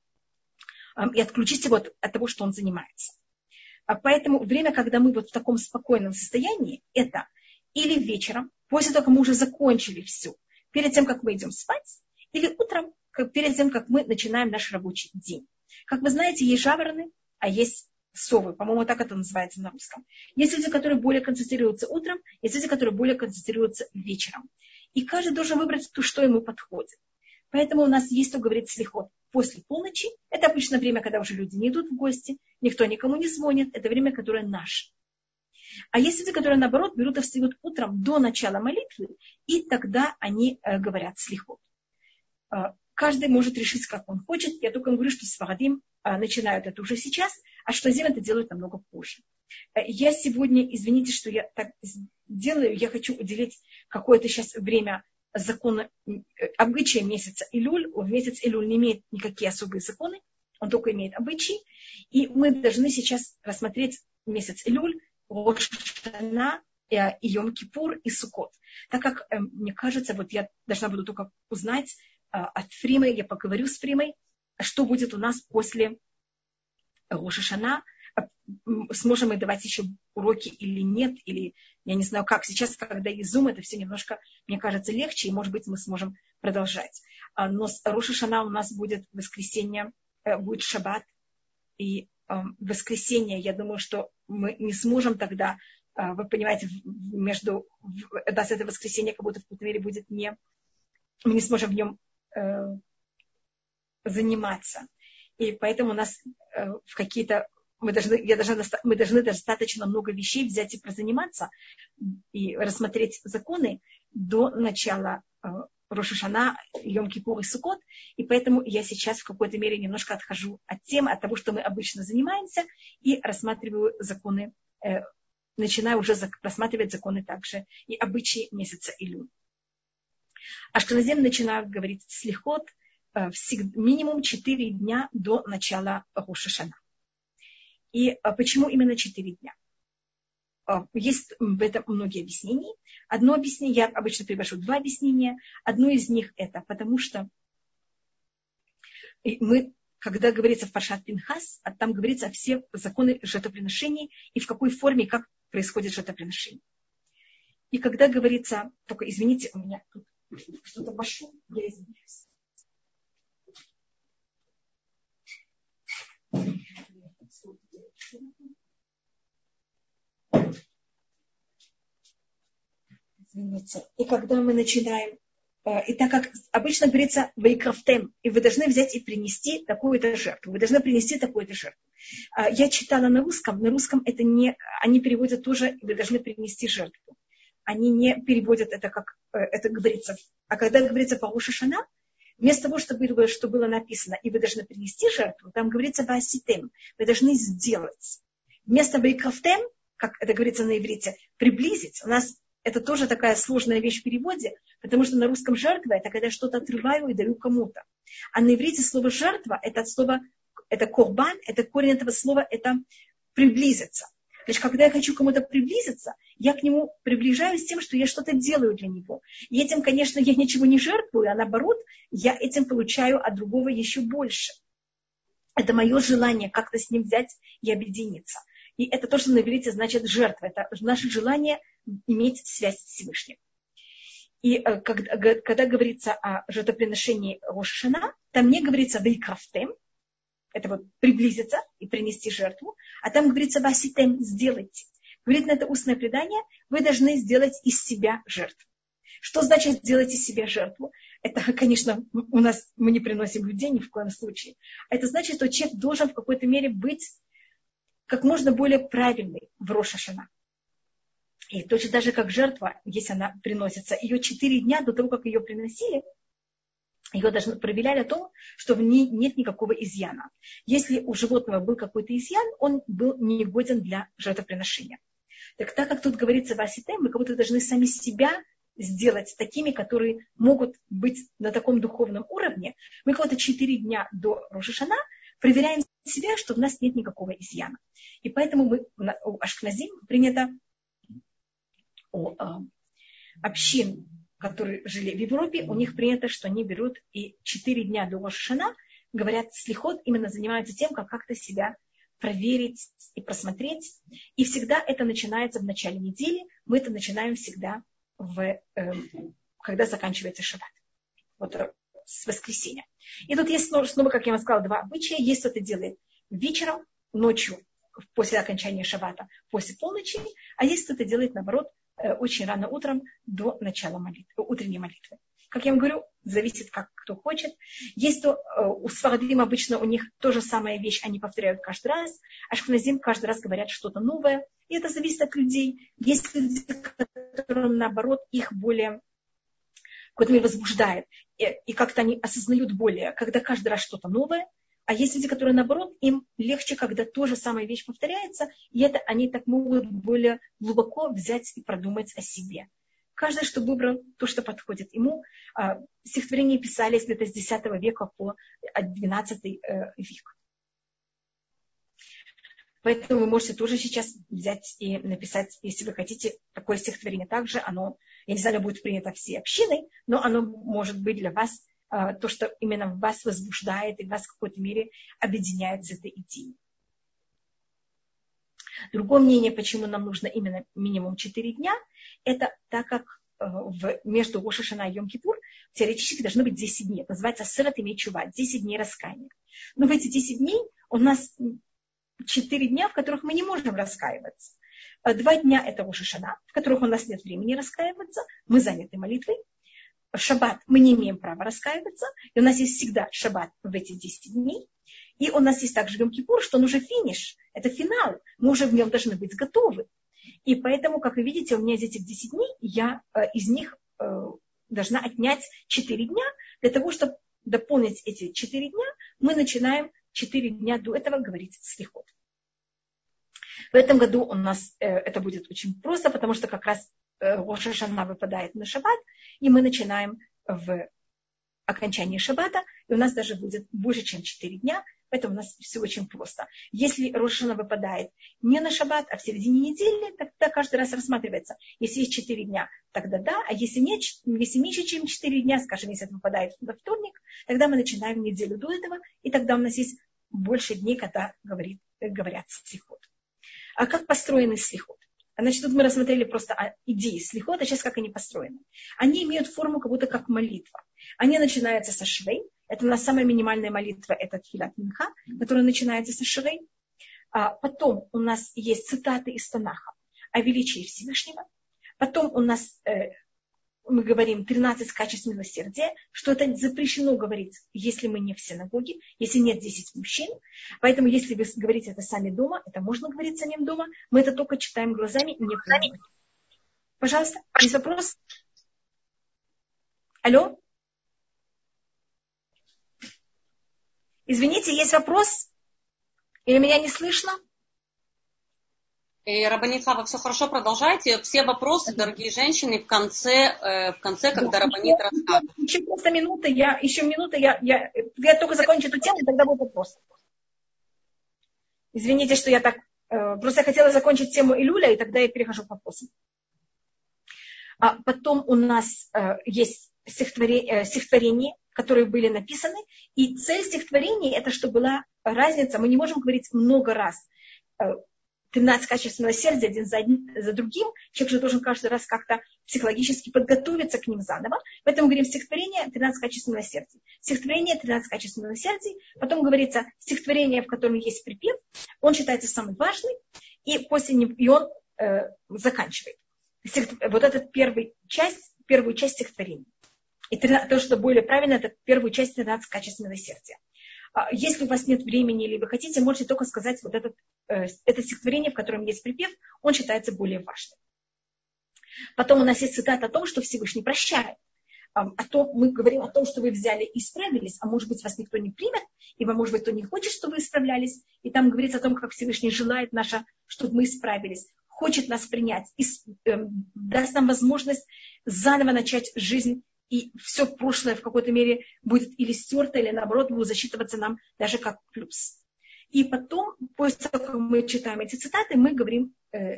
и отключить его от того, что он занимается. Поэтому время, когда мы вот в таком спокойном состоянии, это или вечером, после того, как мы уже закончили все, перед тем, как мы идем спать, или утром, перед тем, как мы начинаем наш рабочий день. Как вы знаете, есть жавороны, а есть совы. По-моему, так это называется на русском. Есть люди, которые более концентрируются утром, есть люди, которые более концентрируются вечером. И каждый должен выбрать то, что ему подходит. Поэтому у нас есть, что говорит слихот после полночи. Это обычно время, когда уже люди не идут в гости, никто никому не звонит. Это время, которое наше. А есть люди, которые, наоборот, берут и встают утром до начала молитвы, и тогда они говорят слихот. Каждый может решить, как он хочет. Я только говорю, что сфарадим начинают это уже сейчас, а швазим это делают намного позже. Я сегодня, извините, что я так делаю, я хочу уделить какое-то сейчас время закону, обычая месяца Илюль. Месяц Илюль не имеет никакие особые законы, он только имеет обычаи. И мы должны сейчас рассмотреть месяц Илюль, Рош ха-Шана, и Йом-Кипур, и Суккот. Так как, мне кажется, вот я должна буду только узнать от Фримы, я поговорю с Фримой, что будет у нас после Рош ха-Шана, сможем мы давать еще уроки или нет, или я не знаю как. Сейчас, когда есть Zoom, это все немножко, мне кажется, легче, и, может быть, мы сможем продолжать. Но с Рош ха-Шана у нас будет воскресенье, будет шаббат, и воскресенье, я думаю, что мы не сможем тогда, вы понимаете, даст это воскресенье, как будто в какой-то мере будет мы не сможем в нем заниматься. И поэтому у нас в какие-то мы должны достаточно много вещей взять и прозаниматься и рассмотреть законы до начала Рош ха-Шана, Йом-Кипур и Суккот, и поэтому я сейчас в какой-то мере немножко отхожу от темы, от того, что мы обычно занимаемся, и рассматриваю законы, начинаю уже рассматривать законы также и обычаи месяца Илюль. Ашкеназим начинают говорить слихот минимум 4 дня до начала Рош ха-Шана. И почему именно 4 дня? Есть в этом многие объяснения. Одно объяснение, я обычно привожу 2 объяснения. Одно из них это потому, что мы, когда говорится в Паршат Пинхас, там говорится о всех законах жертвоприношений и в какой форме, как происходит жертвоприношение. И когда говорится, только извините, у меня тут что-то пошло, я извиняюсь. Извините. И когда мы начинаем, и так как обычно говорится «вайкрафтем», и вы должны взять и принести такую-то жертву, вы должны принести такую-то жертву. Я читала на русском это не, они переводят тоже «вы должны принести жертву». Они не переводят это, как это говорится. А когда говорится по Рош ха-Шана, вместо того, что было написано «и вы должны принести жертву», там говорится «вааситем», вы должны сделать. Вместо «вайкрафтем», как это говорится на иврите, приблизить, у нас это тоже такая сложная вещь в переводе, потому что на русском жертва – это когда я что-то отрываю и даю кому-то. А на иврите слово «жертва» – это слово, это корбан, это корень этого слова, это приблизиться. Значит, когда я хочу кому-то приблизиться, я к нему приближаюсь тем, что я что-то делаю для него. И этим, конечно, я ничего не жертвую, а наоборот, я этим получаю от другого еще больше. Это мое желание как-то с ним взять и объединиться. И это то, что на иврите значит жертва. Это наше желание иметь связь с Всевышним. И когда говорится о жертвоприношении Рош ха-Шана, там не говорится «вайкрафтем», это вот приблизиться и принести жертву, а там говорится «вааситем», сделайте. Говорит на это устное предание, вы должны сделать из себя жертву. Что значит сделать из себя жертву? Это, конечно, у нас мы не приносим людей ни в коем случае. Это значит, что человек должен в какой-то мере быть как можно более правильный в Рош ха-Шана. И точно даже как жертва, если она приносится, ее 4 дня до того, как ее приносили, ее даже проверяли о том, что в ней нет никакого изъяна. Если у животного был какой-то изъян, он был негоден для жертвоприношения. Так как тут говорится «вааситем», мы как будто должны сами себя сделать такими, которые могут быть на таком духовном уровне. Мы как будто 4 дня до Рош ха-Шана проверяем себя, что в нас нет никакого изъяна. И поэтому у ашкеназим принято у общин, которые жили в Европе, у них принято, что они берут и 4 дня до Рош ха-Шана говорят слихот, именно занимаются тем, как как-то себя проверить и просмотреть. И всегда это начинается в начале недели. Мы это начинаем всегда, когда заканчивается шаббат. Вот с воскресенья. И тут есть снова, как я вам сказала, 2 обычая. Есть кто-то делает вечером, ночью, после окончания шаббата, после полночи, а есть кто-то делает, наоборот, очень рано утром до начала молитвы, утренней молитвы. Как я вам говорю, зависит, как кто хочет. Есть то, у сфарадим обычно у них то же самая вещь, они повторяют каждый раз. Ашкеназим каждый раз говорят что-то новое. И это зависит от людей. Есть люди, которые, наоборот, их более какой-то мере возбуждает. И как-то они осознают более, когда каждый раз что-то новое. А есть люди, которые, наоборот, им легче, когда та же самая вещь повторяется, и это они так могут более глубоко взять и продумать о себе. Каждый, что выбрал то, что подходит ему. Стихотворения писались где-то с X века по XII век. Поэтому вы можете тоже сейчас взять и написать, если вы хотите, такое стихотворение. Также оно, я не знаю, будет принято всей общиной, но оно может быть для вас то, что именно вас возбуждает и вас в какой-то мере объединяет с этой идеей. Другое мнение, почему нам нужно именно минимум 4 дня, это так как между Рош ха-Шана и Йом-Кипур теоретически должно быть 10 дней. Это называется асерат йемей тшува, 10 дней раскаяния. Но в эти 10 дней у нас 4 дня, в которых мы не можем раскаиваться. 2 дня это Рош ха-Шана, в которых у нас нет времени раскаиваться, мы заняты молитвой. В шаббат мы не имеем права раскаиваться, и у нас есть всегда шаббат в эти 10 дней. И у нас есть также Йом-Кипур, что он уже финиш, это финал, мы уже в нем должны быть готовы. И поэтому, как вы видите, у меня из этих 10 дней, я из них должна отнять 4 дня. Для того, чтобы дополнить эти 4 дня, мы начинаем 4 дня до этого говорить слихот. В этом году у нас это будет очень просто, потому что как раз Рош ха-Шана выпадает на шаббат, и мы начинаем в окончании шаббата, и у нас даже будет больше, чем 4 дня, поэтому у нас все очень просто. Если Рош ха-Шана выпадает не на шаббат, а в середине недели, тогда каждый раз рассматривается. Если есть 4 дня, тогда да, а если нет, если меньше, чем 4 дня, скажем, если это выпадает во вторник, тогда мы начинаем неделю до этого, и тогда у нас есть больше дней, когда говорят слихот. А как построены слихот? Значит, тут мы рассмотрели просто идеи слихот, а сейчас как они построены. Они имеют форму как будто как молитва. Они начинаются со швей. Это у нас самая минимальная молитва, это тфилат минха, которая начинается со швей. Потом у нас есть цитаты из Танаха о величии Всевышнего. Потом у нас мы говорим 13 качеств милосердия, что это запрещено говорить, если мы не в синагоге, если нет 10 мужчин. Поэтому, если вы говорите это сами дома, это можно говорить самим дома, мы это только читаем глазами и не понимаем. Пожалуйста, есть вопрос? Алло? Извините, есть вопрос? Или меня не слышно? Рабанит Хава, все хорошо, продолжайте. Все вопросы, дорогие женщины, в конце, когда Рабанит рассказывает. Еще просто минута, я только закончу эту тему, и тогда будет вопрос. Извините, что я так... Просто я хотела закончить тему Илюля, и тогда я перехожу к вопросам. Потом у нас есть стихотворения, которые были написаны, и цель стихотворений, это чтобы была разница, мы не можем говорить много раз 13 качеств милосердия один за другим. Человек же должен каждый раз как-то психологически подготовиться к ним заново. Поэтому говорим стихотворение 13 качеств милосердия. Стихотворение 13 качеств милосердия. Потом говорится стихотворение, в котором есть припев. Он считается самый важный. И после него он заканчивает. Вот эту первую часть стихотворения. И то, что более правильно, это первую часть 13 качеств милосердия. Если у вас нет времени или вы хотите, можете только сказать вот это стихотворение, в котором есть припев, он считается более важным. Потом у нас есть цитата о том, что Всевышний прощает. Мы говорим о том, что вы взяли и исправились, а может быть вас никто не примет, ибо может быть кто не хочет, чтобы вы исправлялись. И там говорится о том, как Всевышний желает чтобы мы исправились, хочет нас принять, и даст нам возможность заново начать жизнь. И все прошлое в какой-то мере будет или стерто, или наоборот будет засчитываться нам даже как плюс. И потом, после того, как мы читаем эти цитаты, мы говорим,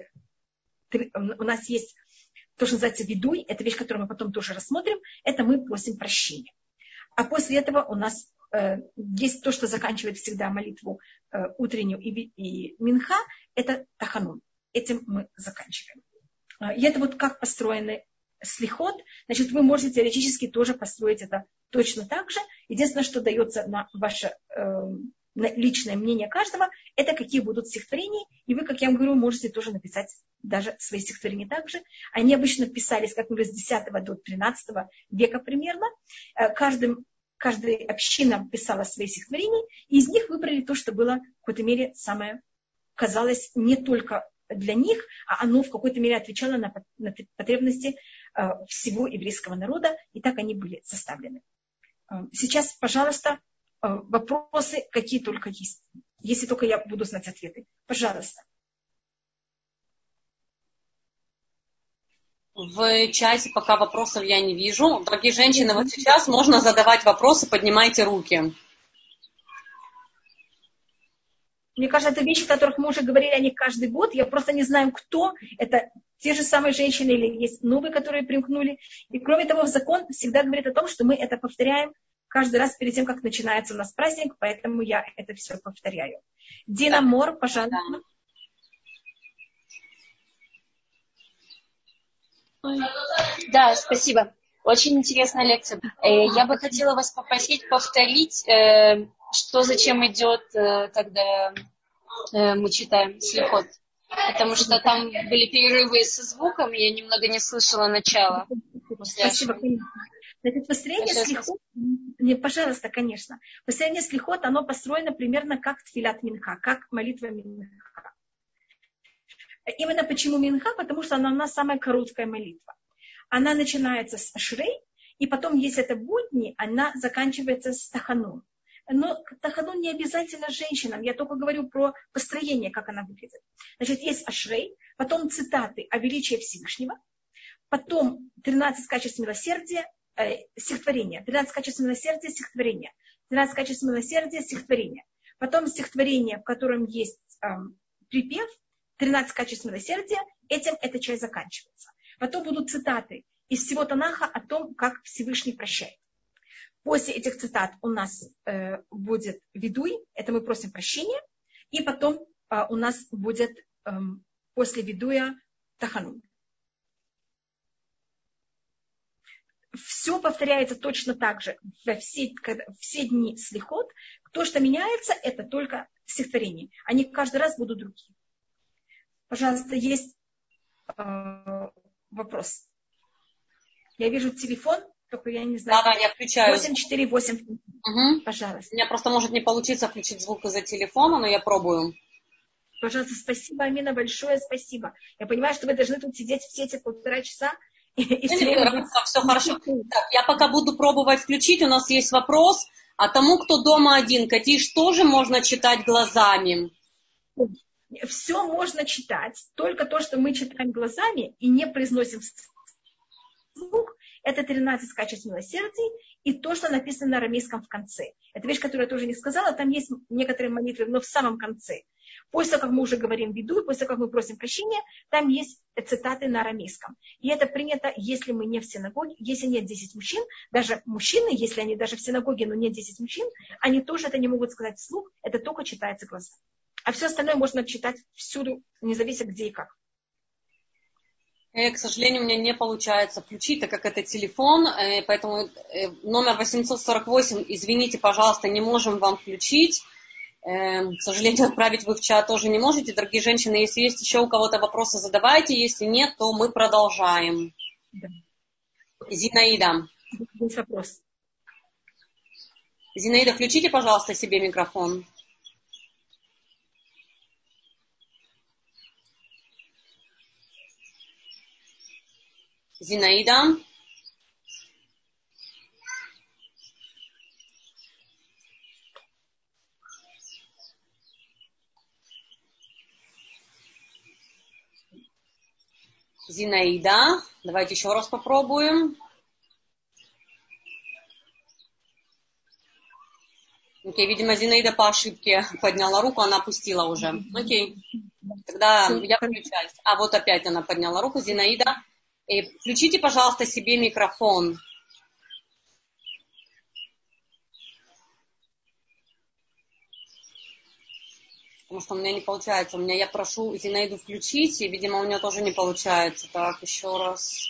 у нас есть то, что называется видуй, это вещь, которую мы потом тоже рассмотрим, это мы просим прощения. А после этого у нас есть то, что заканчивает всегда молитву утреннюю и минха, это таханун. Этим мы заканчиваем. И это вот как построены слихот, значит, вы можете теоретически тоже построить это точно так же. Единственное, что дается на ваше на личное мнение каждого, это какие будут стихотворения. И вы, как я вам говорю, можете тоже написать даже свои стихотворения так же. Они обычно писались, как мы говорим, с 10 до 13 века примерно. Каждая община писала свои стихотворения, и из них выбрали то, что было в какой-то мере самое, казалось, не только для них, а оно в какой-то мере отвечало на потребности всего еврейского народа, и так они были составлены. Сейчас, пожалуйста, вопросы, какие только есть. Если только я буду знать ответы. Пожалуйста. В чате пока вопросов я не вижу. Дорогие женщины, вот сейчас можно задавать вопросы, поднимайте руки. Мне кажется, это вещи, о которых мы уже говорили о них каждый год. Я просто не знаю, кто. Это те же самые женщины или есть новые, которые примкнули. И кроме того, закон всегда говорит о том, что мы это повторяем каждый раз перед тем, как начинается у нас праздник. Поэтому я это все повторяю. Дина Мор, пожалуйста. Да, спасибо. Очень интересная лекция. Я бы хотела вас попросить повторить, что зачем идет, когда мы читаем слихот. Потому что там были перерывы со звуком, и я немного не слышала начала. Спасибо. Значит, построение слихот, пожалуйста, конечно. Построение слихот, оно построено примерно как тфилат минха, как молитва минха. Именно почему минха? Потому что она у нас самая короткая молитва. Она начинается с ашрей, И потом, если это будни, она заканчивается с таханун. Но таханун не обязательно женщинам. Я только говорю про построение, как она выглядит. Значит, есть ашрей, потом цитаты о величии Всевышнего, потом 13 качеств милосердия, стихотворения. 13 качеств милосердия, стихотворения. 13 качеств милосердия, стихотворения. Потом стихотворение, в котором есть припев, 13 качеств милосердия, этим эта часть заканчивается. Потом будут цитаты из всего Танаха о том, как Всевышний прощает. После этих цитат у нас будет видуй, это мы просим прощения, и потом у нас будет после видуя таханун. Все повторяется точно так же все дни слихот. То, что меняется, это только стихотворение. Они каждый раз будут другие. Пожалуйста, есть вопрос. Я вижу телефон, только я не знаю. Да, я включаю. 848. Угу. Пожалуйста. У меня просто может не получиться включить звук из-за телефона, но я пробую. Пожалуйста, спасибо, Амина, большое спасибо. Я понимаю, что вы должны тут сидеть все эти 1,5 часа. Все хорошо. Так, я пока буду пробовать включить. У нас есть вопрос. А тому, кто дома один, Катиш, тоже можно читать глазами? Все можно читать, только то, что мы читаем глазами и не произносим вслух, это 13 качеств милосердия и то, что написано на арамейском в конце. Это вещь, которую я тоже не сказала, там есть некоторые молитвы, но в самом конце. После того, как мы уже говорим виду, после того, как мы просим прощения, там есть цитаты на арамейском. И это принято, если мы не в синагоге, если нет 10 мужчин, даже мужчины, если они даже в синагоге, но нет 10 мужчин, они тоже это не могут сказать вслух, это только читается глазами. А все остальное можно читать всюду, независимо где и как. К сожалению, у меня не получается включить, так как это телефон, поэтому номер 848, извините, пожалуйста, не можем вам включить. К сожалению, отправить вы в чат тоже не можете. Дорогие женщины, если есть еще у кого-то вопросы, задавайте. Если нет, то мы продолжаем. Да. Зинаида. Есть вопрос. Зинаида, включите, пожалуйста, себе микрофон. Зинаида. Зинаида. Давайте еще раз попробуем. Окей, видимо, Зинаида по ошибке подняла руку, она опустила уже. Окей, тогда я включаюсь. А вот опять она подняла руку. Зинаида, включите, пожалуйста, себе микрофон. Потому что у меня не получается. Я прошу Зинаиду включить, и, видимо, у нее тоже не получается. Так, еще раз.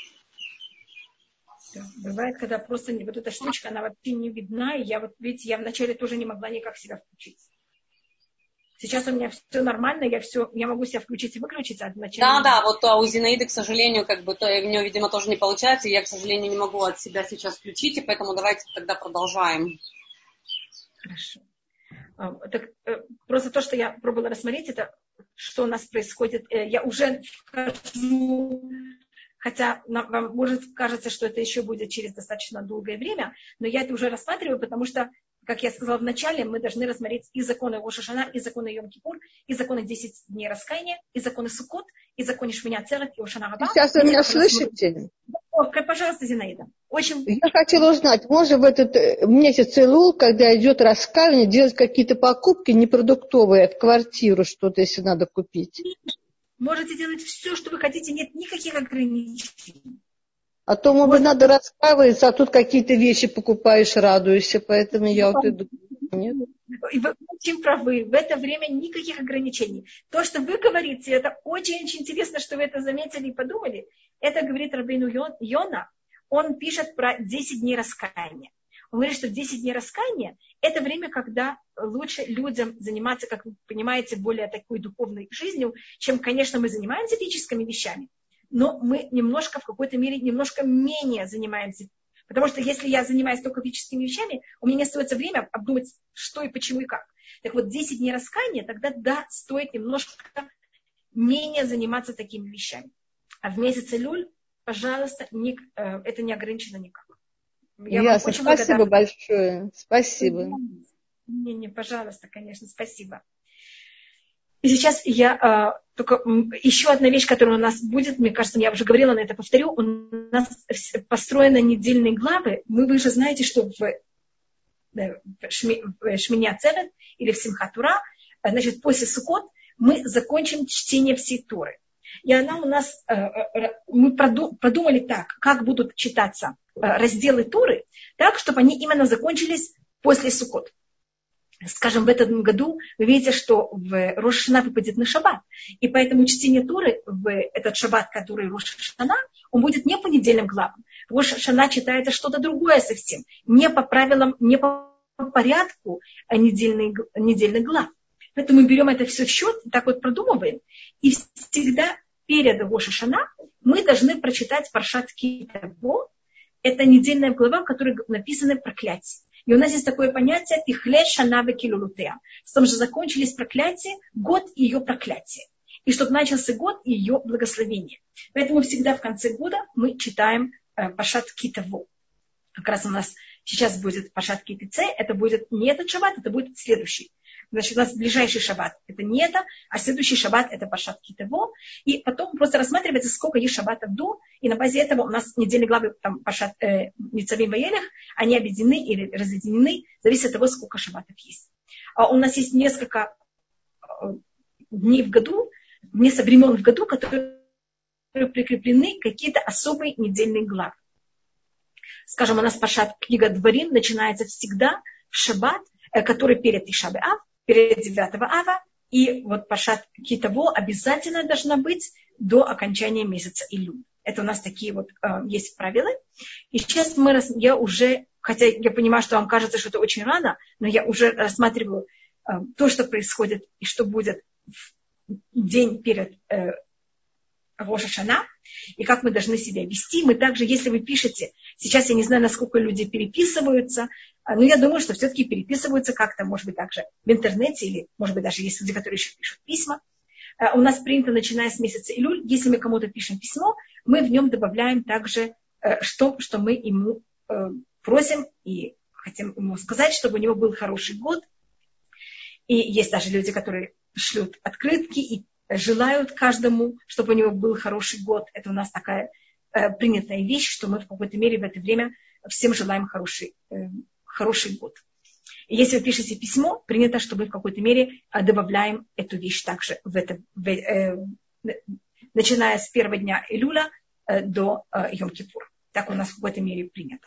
Бывает, когда просто вот эта штучка, она вообще не видна, и я видите, вначале тоже не могла никак себя включить. Сейчас у меня все нормально, я могу себя включить и выключить, а вначале... Да, вот у Зинаиды, к сожалению, у нее, видимо, тоже не получается, и я, к сожалению, не могу от себя сейчас включить, и поэтому давайте тогда продолжаем. Хорошо. Так, просто то, что я пробовала рассмотреть, это что у нас происходит. Я уже вхожу, хотя вам может кажется, что это еще будет через достаточно долгое время, но я это уже рассматриваю, потому что, как я сказала в начале, мы должны рассмотреть и законы Рош ха-Шана, и законы Йом-Кипур, и законы 10 дней раскаяния, и законы Суккот, и законы Шмини Ацерет, и Ошана Раба. Сейчас вы меня слышите? Пожалуйста, Зинаида. Я хотела узнать, можно в этот месяц Элул, когда идет раскаяние, делать какие-то покупки непродуктовые от квартиры, что-то, если надо купить? Можете делать все, что вы хотите, нет никаких ограничений. А то, может быть, надо раскаиваться, а тут какие-то вещи покупаешь, радуешься, поэтому я вот иду. Нет? И вы очень правы, в это время никаких ограничений. То, что вы говорите, это очень-очень интересно, что вы это заметили и подумали. Это говорит Рабейну Йона. Он пишет про 10 дней раскаяния. Он говорит, что 10 дней раскаяния – это время, когда лучше людям заниматься, как вы понимаете, более такой духовной жизнью, чем, конечно, мы занимаемся физическими вещами, но мы немножко, в какой-то мере, немножко менее занимаемся. Потому что если я занимаюсь только физическими вещами, у меня не остается время обдумать, что и почему и как. Так вот, 10 дней раскаяния, тогда, да, стоит немножко менее заниматься такими вещами. А в месяц Элуль, пожалуйста, это не ограничено никак. Ясно. Спасибо большое. Спасибо. Не, пожалуйста, конечно, спасибо. И сейчас я только еще одна вещь, которая у нас будет, мне кажется, я уже говорила, но это повторю, у нас построены недельные главы. Вы же знаете, что в Шмини Ацерет или в Симхат Тора, значит, после Суккот мы закончим чтение всей Торы. И она у нас, мы продумали так, как будут читаться разделы Торы, так, чтобы они именно закончились после Суккот. Скажем, в этом году вы видите, что в Рош ха-Шана выпадет на шаббат. И поэтому чтение Торы в этот шаббат, который Рош ха-Шана, он будет не по недельным главам. Рош ха-Шана читается что-то другое совсем. Не по правилам, не по порядку недельных глав. Поэтому мы берем это все в счет, так вот продумываем. И всегда перед Рош ха-Шана мы должны прочитать Паршат Ки Таво. Это недельная глава, в которой написаны проклятия. И у нас есть такое понятие «Тихле шана векилулутеа». С том же закончились проклятия, год ее проклятия. И чтобы начался год ее благословения. Поэтому всегда в конце года мы читаем Паршат Ки Таво. Как раз у нас сейчас будет Паршат Ки Тице. Это будет не этот шаббат, это будет следующий. Значит, у нас ближайший шаббат это не это, а следующий шаббат это Паршат Ки Таво. И потом просто рассматривается, сколько есть шаббатов до. И на базе этого у нас недельные главы там, Паршат Ницавим Ваелех, они объединены или разъединены, зависит от того, сколько шаббатов есть. А у нас есть несколько дней в году, несколько времен в году, которые прикреплены какие-то особые недельные главы. Скажем, у нас Паршат Книга Дворим начинается всегда в шаббат, который перед Тиша б'Ав, перед 9 ава, и вот Паршат Ки Таво обязательно должна быть до окончания месяца Илюль. Это у нас такие вот есть правила. И сейчас я уже, хотя я понимаю, что вам кажется, что это очень рано, но я уже рассматриваю то, что происходит и что будет в день перед Рош ха-Шана, и как мы должны себя вести. Мы также, если вы пишете, сейчас я не знаю, насколько люди переписываются, но я думаю, что все-таки переписываются как-то, может быть, также в интернете, или, может быть, даже есть люди, которые еще пишут письма. У нас принято, начиная с месяца Илюль, если мы кому-то пишем письмо, мы в нем добавляем также, что мы ему просим и хотим ему сказать, чтобы у него был хороший год. И есть даже люди, которые шлют открытки и желают каждому, чтобы у него был хороший год. Это у нас такая принятая вещь, что мы в какой-то мере в это время всем желаем хороший год. И если вы пишете письмо, принято, что мы в какой-то мере добавляем эту вещь также начиная с первого дня Илюля до Йом-Кипур. Так у нас в какой-то мере принято.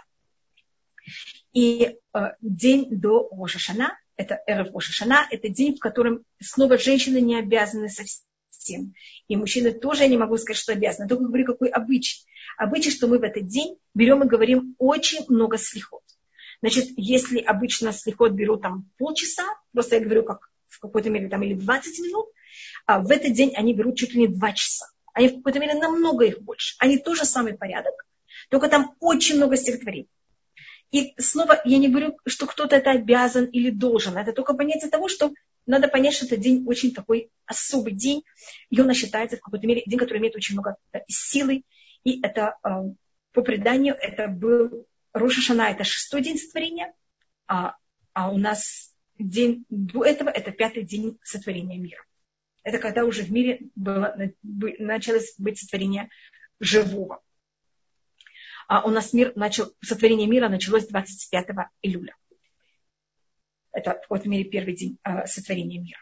И день до Рош ха-Шана, это Эрев Рош ха-Шана, это день, в котором снова женщины не обязаны совсем. И мужчины тоже, я не могу сказать, что обязаны. Только говорю, какой обычай. Обычай, что мы в этот день берем и говорим очень много слихот. Значит, если обычно слихот берут там полчаса, просто я говорю, как в какой-то мере там или 20 минут, а в этот день они берут чуть ли не 2 часа. Они в какой-то мере намного их больше. Они тоже самый порядок, только там очень много стихотворений. И снова я не говорю, что кто-то это обязан или должен. Это только понятие того, что надо понять, что это день очень такой особый день. И он считается в какой-то мере день, который имеет очень много силы. И это, по преданию, это был Рош ха-Шана, это 6-й день сотворения. А у нас день до этого, это 5-й день сотворения мира. Это когда уже в мире началось быть сотворение живого. А у нас сотворение мира началось 25 июля. Это в какой-то мере первый день сотворения мира.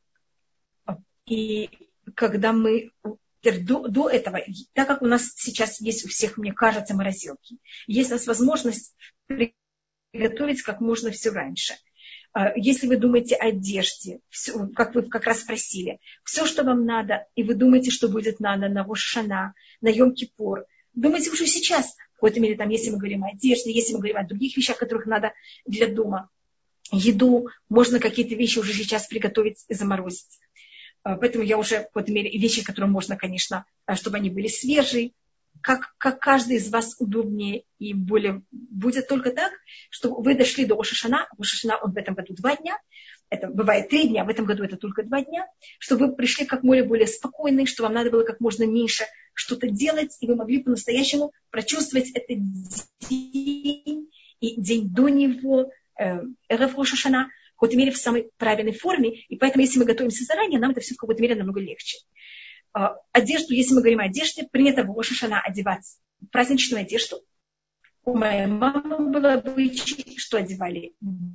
И когда мы до этого, так как у нас сейчас есть у всех, мне кажется, морозилки, есть у нас возможность приготовить как можно все раньше. Если вы думаете о одежде, все, как вы как раз спросили, все, что вам надо, и вы думаете, что будет надо на Рош ха-Шана, на Йом-Кипур, думайте уже сейчас. В какой-то мере, там, если мы говорим о одежде, если мы говорим о других вещах, которых надо для дома, еду, можно какие-то вещи уже сейчас приготовить и заморозить. Поэтому я уже в какой-то мере вещи, которые можно, конечно, чтобы они были свежие, как каждый из вас удобнее и более будет только так, чтобы вы дошли до Рош ха-Шана. Рош ха-Шана, он в этом году 2 дня. Это бывает 3 дня, в этом году это только 2 дня. Чтобы вы пришли как можно более спокойны, что вам надо было как можно меньше что-то делать, и вы могли по-настоящему прочувствовать этот день день до него, Эрев Рош ха-Шана, в какой-то мере в самой правильной форме, и поэтому, если мы готовимся заранее, нам это все в какой-то мере намного легче. Одежду, если мы говорим о одежде, принято в Рош ха-Шана одевать праздничную одежду. У моей мамы был обычай, что одевали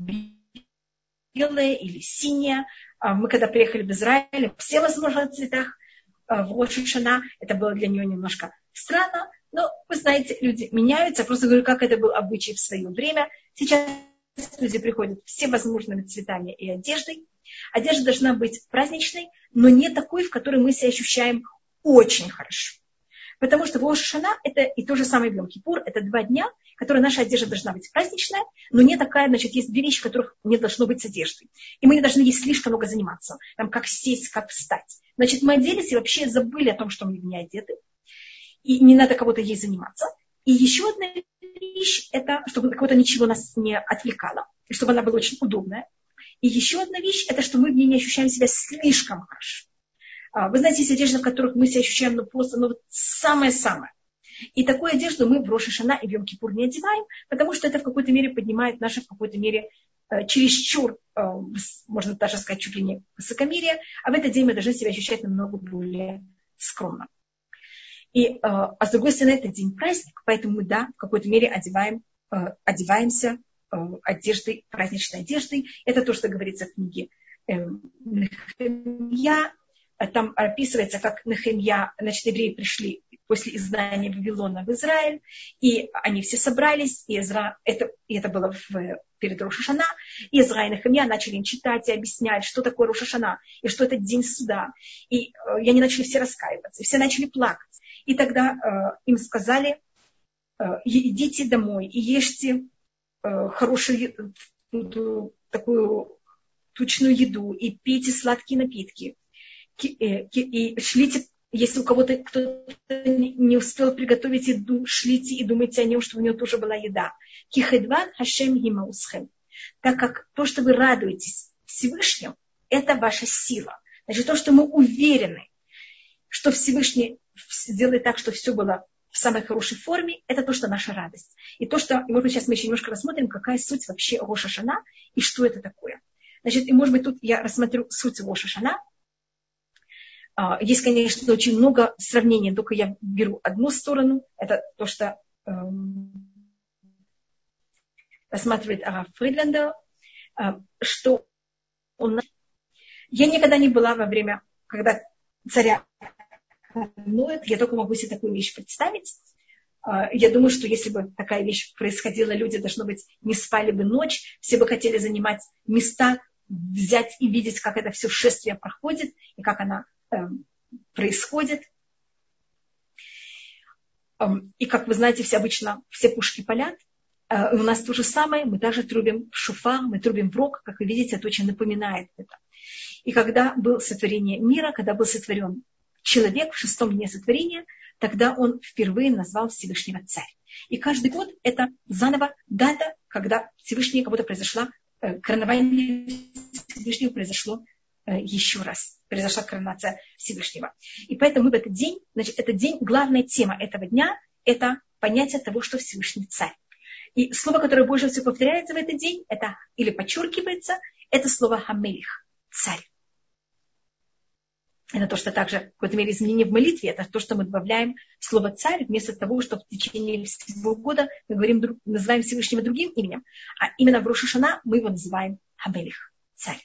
белое или синее. Мы когда приехали в Израиль, все возможных цветах в Рош ха-Шана, это было для нее немножко странно, но вы знаете, люди меняются. Я просто говорю, как это был обычай в свое время. Сейчас люди приходят всевозможными цветами и одеждой. Одежда должна быть праздничной, но не такой, в которой мы себя ощущаем очень хорошо. Потому что Рош ха-Шана это и то же самое Йом-Кипур, это 2 дня, которые наша одежда должна быть праздничная, но не такая, значит, есть 2 вещи, в которых не должно быть с одеждой. И мы не должны ей слишком много заниматься, там, как сесть, как встать. Значит, мы оделись и вообще забыли о том, что мы в ней одеты. И не надо кого-то ей заниматься. И еще одна вещь, это чтобы кого-то ничего нас не отвлекало, и чтобы она была очень удобная. И еще одна вещь, это что мы в ней не ощущаем себя слишком хорошо. Вы знаете, есть одежда, в которых мы себя ощущаем просто вот самое-самое. И такую одежду мы в Рош ха-Шана и в Йом-Кипур не одеваем, потому что это в какой-то мере поднимает наше в какой-то мере чересчур, можно даже сказать, чуть ли не высокомерие, а в этот день мы должны себя ощущать намного более скромно. А с другой стороны, это день праздник, поэтому мы, да, в какой-то мере одеваемся одеждой, праздничной одеждой. Это то, что говорится в книге Нехемия. Там описывается, как Нехемия, значит, евреи пришли после изгнания Вавилона в Израиль, и они все собрались, и это было перед Рош ха-Шана, и Эзра и Нехемия начали им читать и объяснять, что такое Рош ха-Шана, и что это день суда. И они начали все раскаиваться, все начали плакать. И тогда им сказали, идите домой и ешьте хорошую такую тучную еду, и пейте сладкие напитки. И шлите, если у кого-то кто-то не успел приготовить еду, шлите и думайте о нем, что у него тоже была еда. Кихедван хашем гимаусхем. Так как то, что вы радуетесь Всевышнему, это ваша сила. Значит, то, что мы уверены, что Всевышний сделает так, что все было в самой хорошей форме, это то, что наша радость. И то, что, может быть, сейчас мы еще немножко рассмотрим, какая суть вообще Рош ха-Шана и что это такое. Значит, и, может быть, тут я рассмотрю суть Рош ха-Шана. Есть, конечно, очень много сравнений, только я беру одну сторону. Это то, что рассматривает Раф Фридлендер, что я никогда не была во время, когда царя ноет, я только могу себе такую вещь представить. Я думаю, что если бы такая вещь происходила, люди, должно быть, не спали бы ночь, все бы хотели занимать места, взять и видеть, как это все шествие проходит и как она происходит. И как вы знаете, обычно все пушки палят. У нас то же самое, мы также трубим шофар, мы трубим в рог, как вы видите, это очень напоминает это. И когда было сотворение мира, когда был сотворен человек в 6-м дне сотворения, тогда он впервые назвал Всевышнего царь. И каждый год это заново дата, когда Всевышний, как будто произошла коронование Всевышнего произошло еще раз. Произошла коронация Всевышнего. И поэтому мы в этот день, значит, этот день, главная тема этого дня, это понятие того, что Всевышний царь. И слово, которое больше всего повторяется в этот день, это, или подчеркивается, это слово хамелих, царь. Это то, что также в какой-то мере изменение в молитве, это то, что мы добавляем слово царь, вместо того, что в течение всего года мы говорим, называем Всевышнего другим именем. А именно в Рош ха-Шана мы его называем хамелих, царь.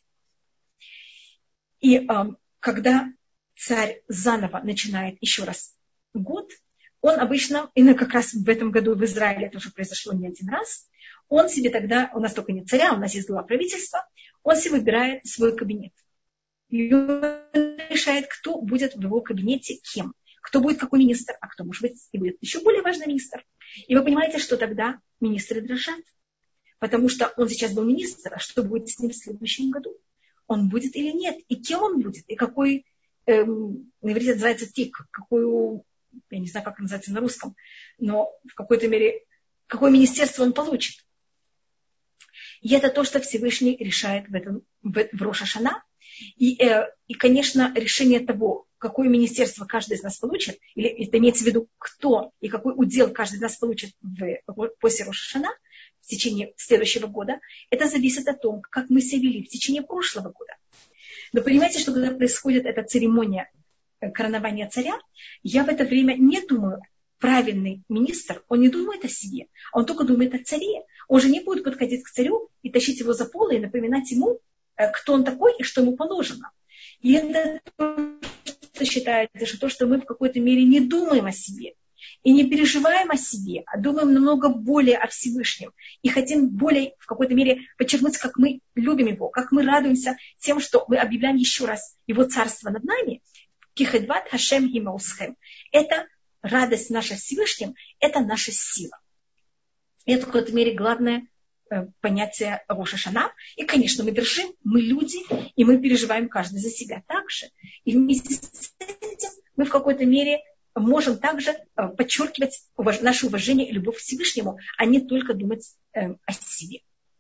И когда царь заново начинает еще раз год, он обычно, именно как раз в этом году в Израиле это уже произошло не один раз, он себе тогда, у нас только не царя, у нас есть глава правительства, он себе выбирает свой кабинет. И он решает, кто будет в его кабинете кем. Кто будет какой министр, а кто, может быть, и будет еще более важный министр. И вы понимаете, что тогда министры дрожат. Потому что он сейчас был министр, а что будет с ним в следующем году? Он будет или нет? И кем он будет? И какой, на иврите называется тик, какую, я не знаю, как это называется на русском, но в какой-то мере, какое министерство он получит. И это то, что Всевышний решает в Рош ха-Шана. И, конечно, решение того, какое министерство каждый из нас получит, или это имеется в виду, кто и какой удел каждый из нас получит после Рош ха-Шана, в течение следующего года, это зависит от того, как мы себя вели в течение прошлого года. Но понимаете, что когда происходит эта церемония коронования царя, я в это время не думаю, правильный министр, он не думает о себе, он только думает о царе. Он же не будет подходить к царю и тащить его за полы и напоминать ему, кто он такой и что ему положено. И это считается, что то, что мы в какой-то мере не думаем о себе и не переживаем о себе, а думаем намного более о Всевышнем и хотим более в какой-то мере подчеркнуть, как мы любим его, как мы радуемся тем, что мы объявляем еще раз его царство над нами. Кихедват Хашем Гимаусхем. Это радость наша Всевышним, это наша сила. И это в какой-то мере главное понятие Рош ха-Шана. И, конечно, мы держим, мы люди, и мы переживаем каждый за себя также. И вместе с этим мы в какой-то мере можем также подчеркивать наше уважение и любовь к Всевышнему, а не только думать о себе.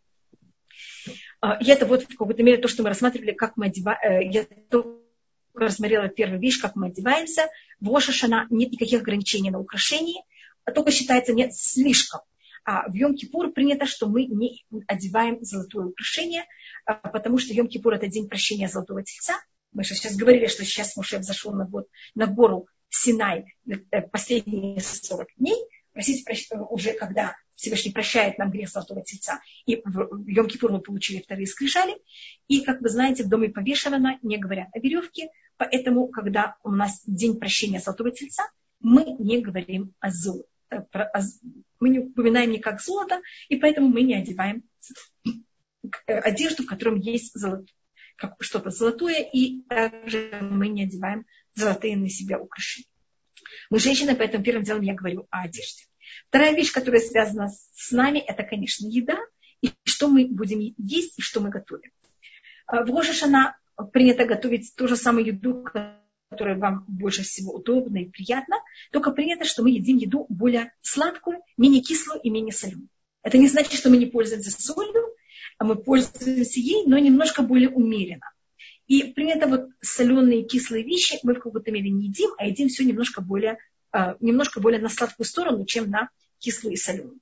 И это вот в какой-то мере то, что мы рассматривали, как мы одеваемся. Я только рассмотрела первую вещь, как мы одеваемся. В Рош ха-Шана нет никаких ограничений на украшении, а только считается нет слишком. А в Йом-Кипур принято, что мы не одеваем золотое украшение, потому что Йом-Кипур – это день прощения Золотого Тельца. Мы же сейчас говорили, что сейчас Моше взошел на гору Синай последние 40 дней. Просить уже, когда Всевышний прощает нам грех Золотого Тельца. И в Йом-Кипур мы получили вторые скрижали. И, как вы знаете, в доме повешенного не говорят о веревке. Поэтому, когда у нас день прощения Золотого Тельца, мы не говорим о золоте. Мы не упоминаем никак золото, и поэтому мы не одеваем одежду, в котором есть что-то золотое, и также мы не одеваем золотые на себя украшения. Мы женщины, поэтому первым делом я говорю о одежде. Вторая вещь, которая связана с нами, это, конечно, еда, и что мы будем есть, и что мы готовим. В Рош ха-Шана принято готовить ту же самую еду, которая вам больше всего удобна и приятна, только принято, что мы едим еду более сладкую, менее кислую и менее соленую. Это не значит, что мы не пользуемся солью, а мы пользуемся ей, но немножко более умеренно. И принято вот соленые и кислые вещи мы в какой-то мере не едим, а едим все немножко более на сладкую сторону, чем на кислую и соленую.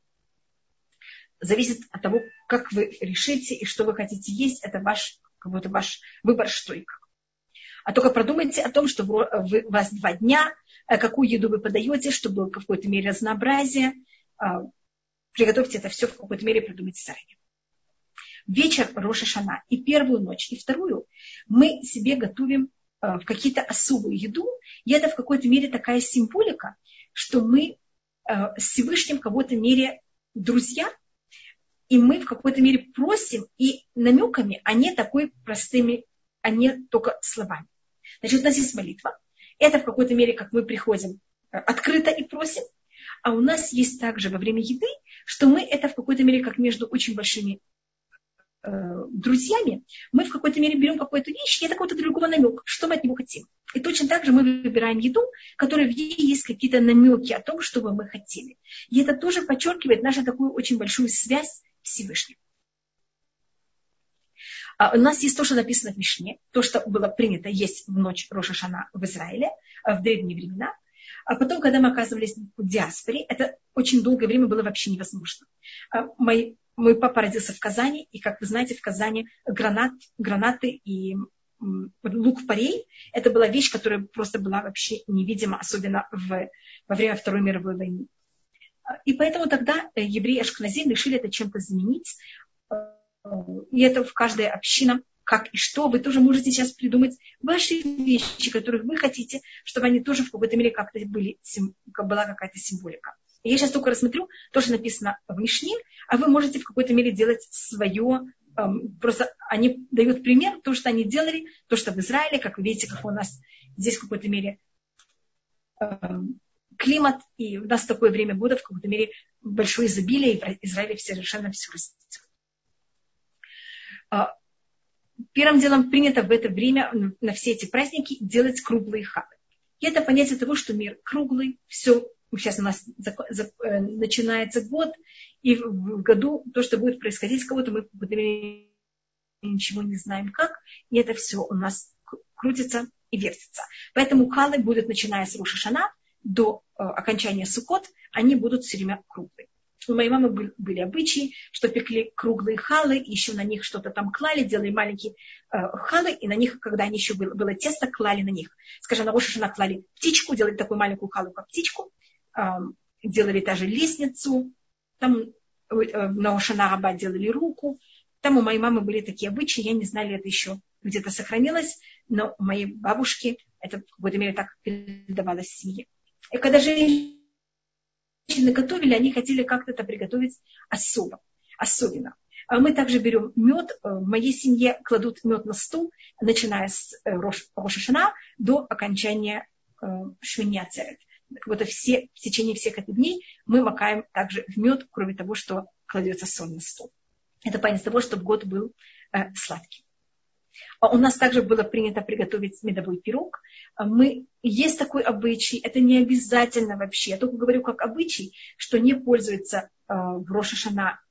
Зависит от того, как вы решите и что вы хотите есть, это ваш выбор, что и как. А только продумайте о том, что у вас 2 дня, какую еду вы подаете, чтобы было в какой-то мере разнообразие. Приготовьте это все в какой-то мере, придумайте заранее. Вечер Рош ха-Шана и первую ночь, и вторую мы себе готовим в какие-то особую еду. И это в какой-то мере такая символика, что мы с Всевышним в какой-то мере друзья, и мы в какой-то мере просим и намеками, а не такой простыми, а не только словами. Значит, у нас есть молитва. Это в какой-то мере, как мы приходим открыто и просим. А у нас есть также во время еды, что мы это в какой-то мере, как между очень большими друзьями, мы в какой-то мере берем какую-то вещь, и это какой-то другого намек, что мы от него хотим. И точно так же мы выбираем еду, в которой в ней есть какие-то намеки о том, что бы мы хотели. И это тоже подчеркивает нашу такую очень большую связь с Всевышним. У нас есть то, что написано в Мишне, то, что было принято есть в ночь Рош ха-Шана в Израиле в древние времена. А потом, когда мы оказывались в диаспоре, это очень долгое время было вообще невозможно. Мой папа родился в Казани, и, как вы знаете, в Казани гранаты и лук-порей – это была вещь, которая просто была вообще невидима, особенно во время Второй мировой войны. И поэтому тогда евреи ашкеназим решили это чем-то заменить. И это в каждой общине, как и что, вы тоже можете сейчас придумать ваши вещи, которых вы хотите, чтобы они тоже в какой-то мере как-то была какая-то символика. И я сейчас только рассмотрю то, что написано в Мишне, а вы можете в какой-то мере делать свое. Просто они дают пример, то, что они делали, то, что в Израиле, как вы видите, как у нас здесь в какой-то мере климат, и у нас такое время года, в какой-то мере большое изобилие, и в Израиле совершенно все растет. Первым делом принято в это время, на все эти праздники, делать круглые халы. И это понятие того, что мир круглый, все. Сейчас у нас начинается год, и в году то, что будет происходить с кого-то, мы ничего не знаем как, и это все у нас крутится и вертится. Поэтому халы будут, начиная с Рош ха-Шана до окончания Суккот, они будут все время круглые. У моей мамы были обычаи, что пекли круглые халы, еще на них что-то там клали, делали маленькие халы, и на них, когда они еще было тесто, клали на них. Скажем, на Рош ха-Шана клали птичку, делали такую маленькую халу, как птичку, делали даже лестницу, там на Рош ха-Шана Раба делали руку. Там у моей мамы были такие обычаи, я не знаю, ли это еще где-то сохранилось, но у моей бабушки это в какой-то мере так передавалось в семье. И когда женщины готовили, они хотели как-то это приготовить особенно. А мы также берем мед. В моей семье кладут мед на стол, начиная с Рош ха-Шана до окончания Шмини Ацерет. Вот в течение всех этих дней мы макаем также в мед, кроме того, что кладется соль на стол. Это понятно того, чтобы год был сладкий. У нас также было принято приготовить медовый пирог. Есть такой обычай, это не обязательно вообще. Я только говорю как обычай, что не пользуется в Рош ха-Шана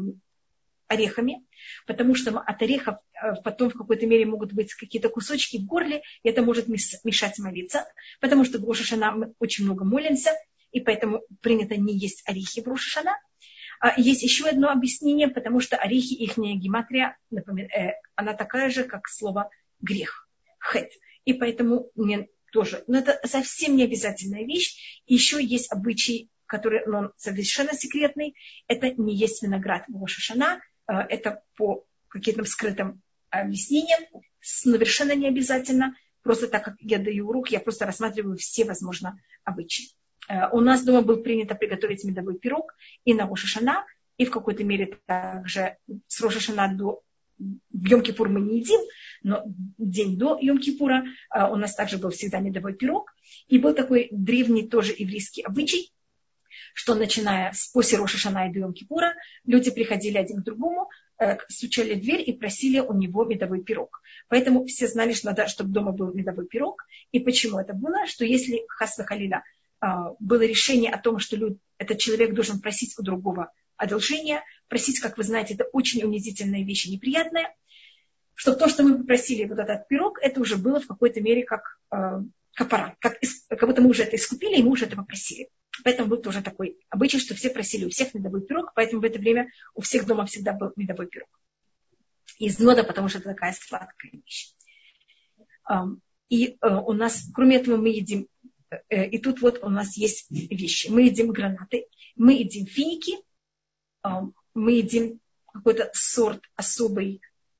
орехами, потому что от орехов потом в какой-то мере могут быть какие-то кусочки в горле, и это может мешать молиться, потому что в Рош ха-Шана мы очень много молимся, и поэтому принято не есть орехи в Рош ха-Шана. Есть еще одно объяснение, потому что орехи, их гематрия, она такая же, как слово грех, хет. И поэтому мне тоже, но это совсем не обязательная вещь. Еще есть обычай, который он совершенно секретный, это не есть виноград в Рош ха-Шана, это по каким-то скрытым объяснениям, совершенно не обязательно. Просто так как я даю урок, я просто рассматриваю все возможные обычаи. У нас дома было принято приготовить медовый пирог и на Рош ха-Шана, и в какой-то мере также с Рош ха-Шана до Йом-Кипур мы не едим, но день до Йом-Кипура у нас также был всегда медовый пирог. И был такой древний тоже еврейский обычай, что начиная после Рош ха-Шана и до Йом-Кипура люди приходили один к другому, стучали в дверь и просили у него медовый пирог. Поэтому все знали, что надо, чтобы дома был медовый пирог. И почему это было? Что если хас ве-халиля было решение о том, что этот человек должен просить у другого одолжения, просить, как вы знаете, это очень унизительная вещь, неприятная, что то, что мы попросили вот этот пирог, это уже было в какой-то мере как капара, как будто мы уже это искупили, и мы уже это попросили. Поэтому был тоже такой обычай, что все просили у всех медовый пирог, поэтому в это время у всех дома всегда был медовый пирог. Из меда, потому что это такая сладкая вещь. И у нас, кроме этого, мы едим. И тут вот у нас есть вещи. Мы едим гранаты, мы едим финики, мы едим какой-то сорт особый,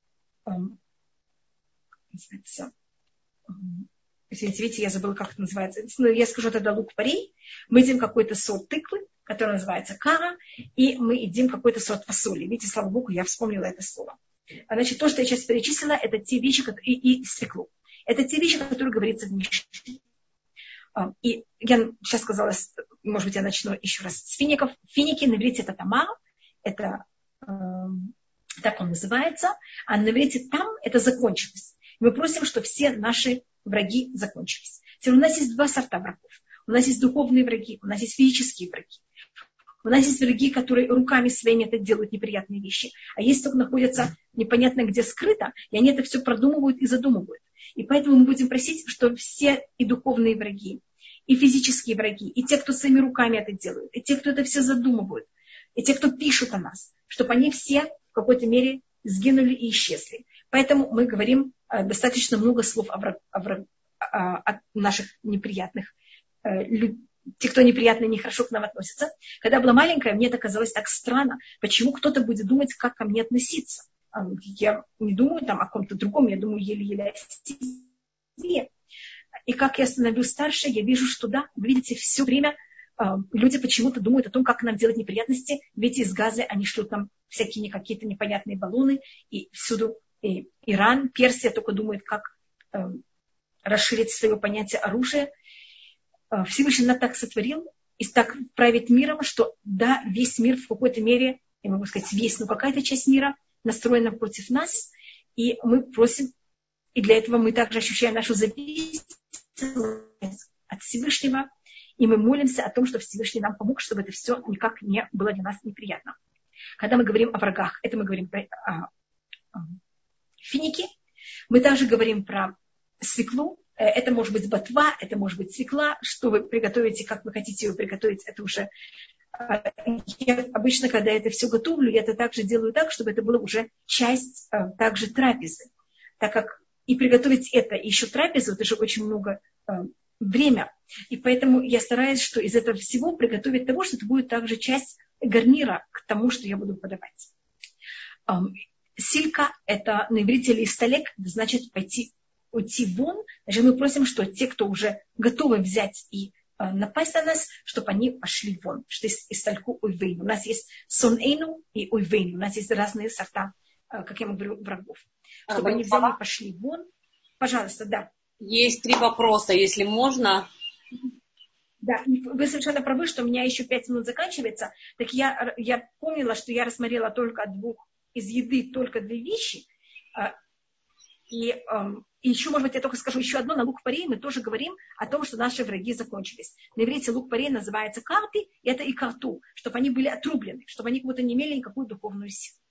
извините, видите, я забыла, как это называется. Я скажу тогда лук-порей. Мы едим какой-то сорт тыквы, который называется кара, и мы едим какой-то сорт фасоли. Видите, слава Богу, я вспомнила это слово. Значит, то, что я сейчас перечислила, это те вещи, и свеклу. Это те вещи, которые говорится в Мишне. И я сейчас сказала, может быть, я начну еще раз с фиников. Финики на иврите это тамар, это так он называется, а на иврите там это закончилось. Мы просим, чтобы все наши враги закончились. Теперь у нас есть два сорта врагов. У нас есть духовные враги, у нас есть физические враги. У нас есть враги, которые руками своими это делают неприятные вещи. А есть только находятся непонятно где скрыто, и они это все продумывают и задумывают. И поэтому мы будем просить, что все и духовные враги, и физические враги, и те, кто своими руками это делают, и те, кто это все задумывают, и те, кто пишут о нас, чтобы они все в какой-то мере сгинули и исчезли. Поэтому мы говорим достаточно много слов о наших неприятных людях. Те, кто неприятно и нехорошо к нам относятся. Когда я была маленькая, мне это казалось так странно. Почему кто-то будет думать, как ко мне относиться? Я не думаю там о ком-то другом, я думаю еле-еле о себе. И как я становлюсь старше, я вижу, что да, вы видите, все время люди почему-то думают о том, как нам делать неприятности. Ведь из Газы они шлют нам всякие какие-то непонятные баллоны. И всюду и Иран, Персия только думает, как расширить свое понятие оружия. Всевышний нас так сотворил и так правит миром, что да, весь мир в какой-то мере, я могу сказать весь, но какая-то часть мира настроена против нас. И мы просим, и для этого мы также ощущаем нашу зависимость от Всевышнего. И мы молимся о том, что Всевышний нам помог, чтобы это все никак не было для нас неприятно. Когда мы говорим о врагах, это мы говорим про финики. Мы также говорим про свеклу. Это может быть ботва, это может быть свекла. Что вы приготовите, как вы хотите ее приготовить, это уже Я обычно, когда это все готовлю, я это также делаю так, чтобы это была уже часть также трапезы. Так как и приготовить это, и еще трапезу, это же очень много время. И поэтому я стараюсь, что из этого всего приготовить того, что это будет также часть гарнира к тому, что я буду подавать. Силька – это на иврите листалек, значит уйти вон. Значит, мы просим, что те, кто уже готовы взять и напасть на нас, чтобы они пошли вон. Что есть истальку уйвейну. У нас есть сонэйну и уйвейну. У нас есть разные сорта, как я говорю, врагов. Чтобы они взяли и пошли вон. Пожалуйста, да. Есть 3 вопроса, если можно. Да, вы совершенно правы, что у меня еще 5 минут заканчивается. Так я помнила, что я рассмотрела только из еды только 2 вещи. И еще, может быть, я только скажу еще одно. На лук-порей мы тоже говорим о том, что наши враги закончились. На иврите лук-порей называется карты, и это и карту, чтобы они были отрублены, чтобы они как будто не имели никакую духовную силу.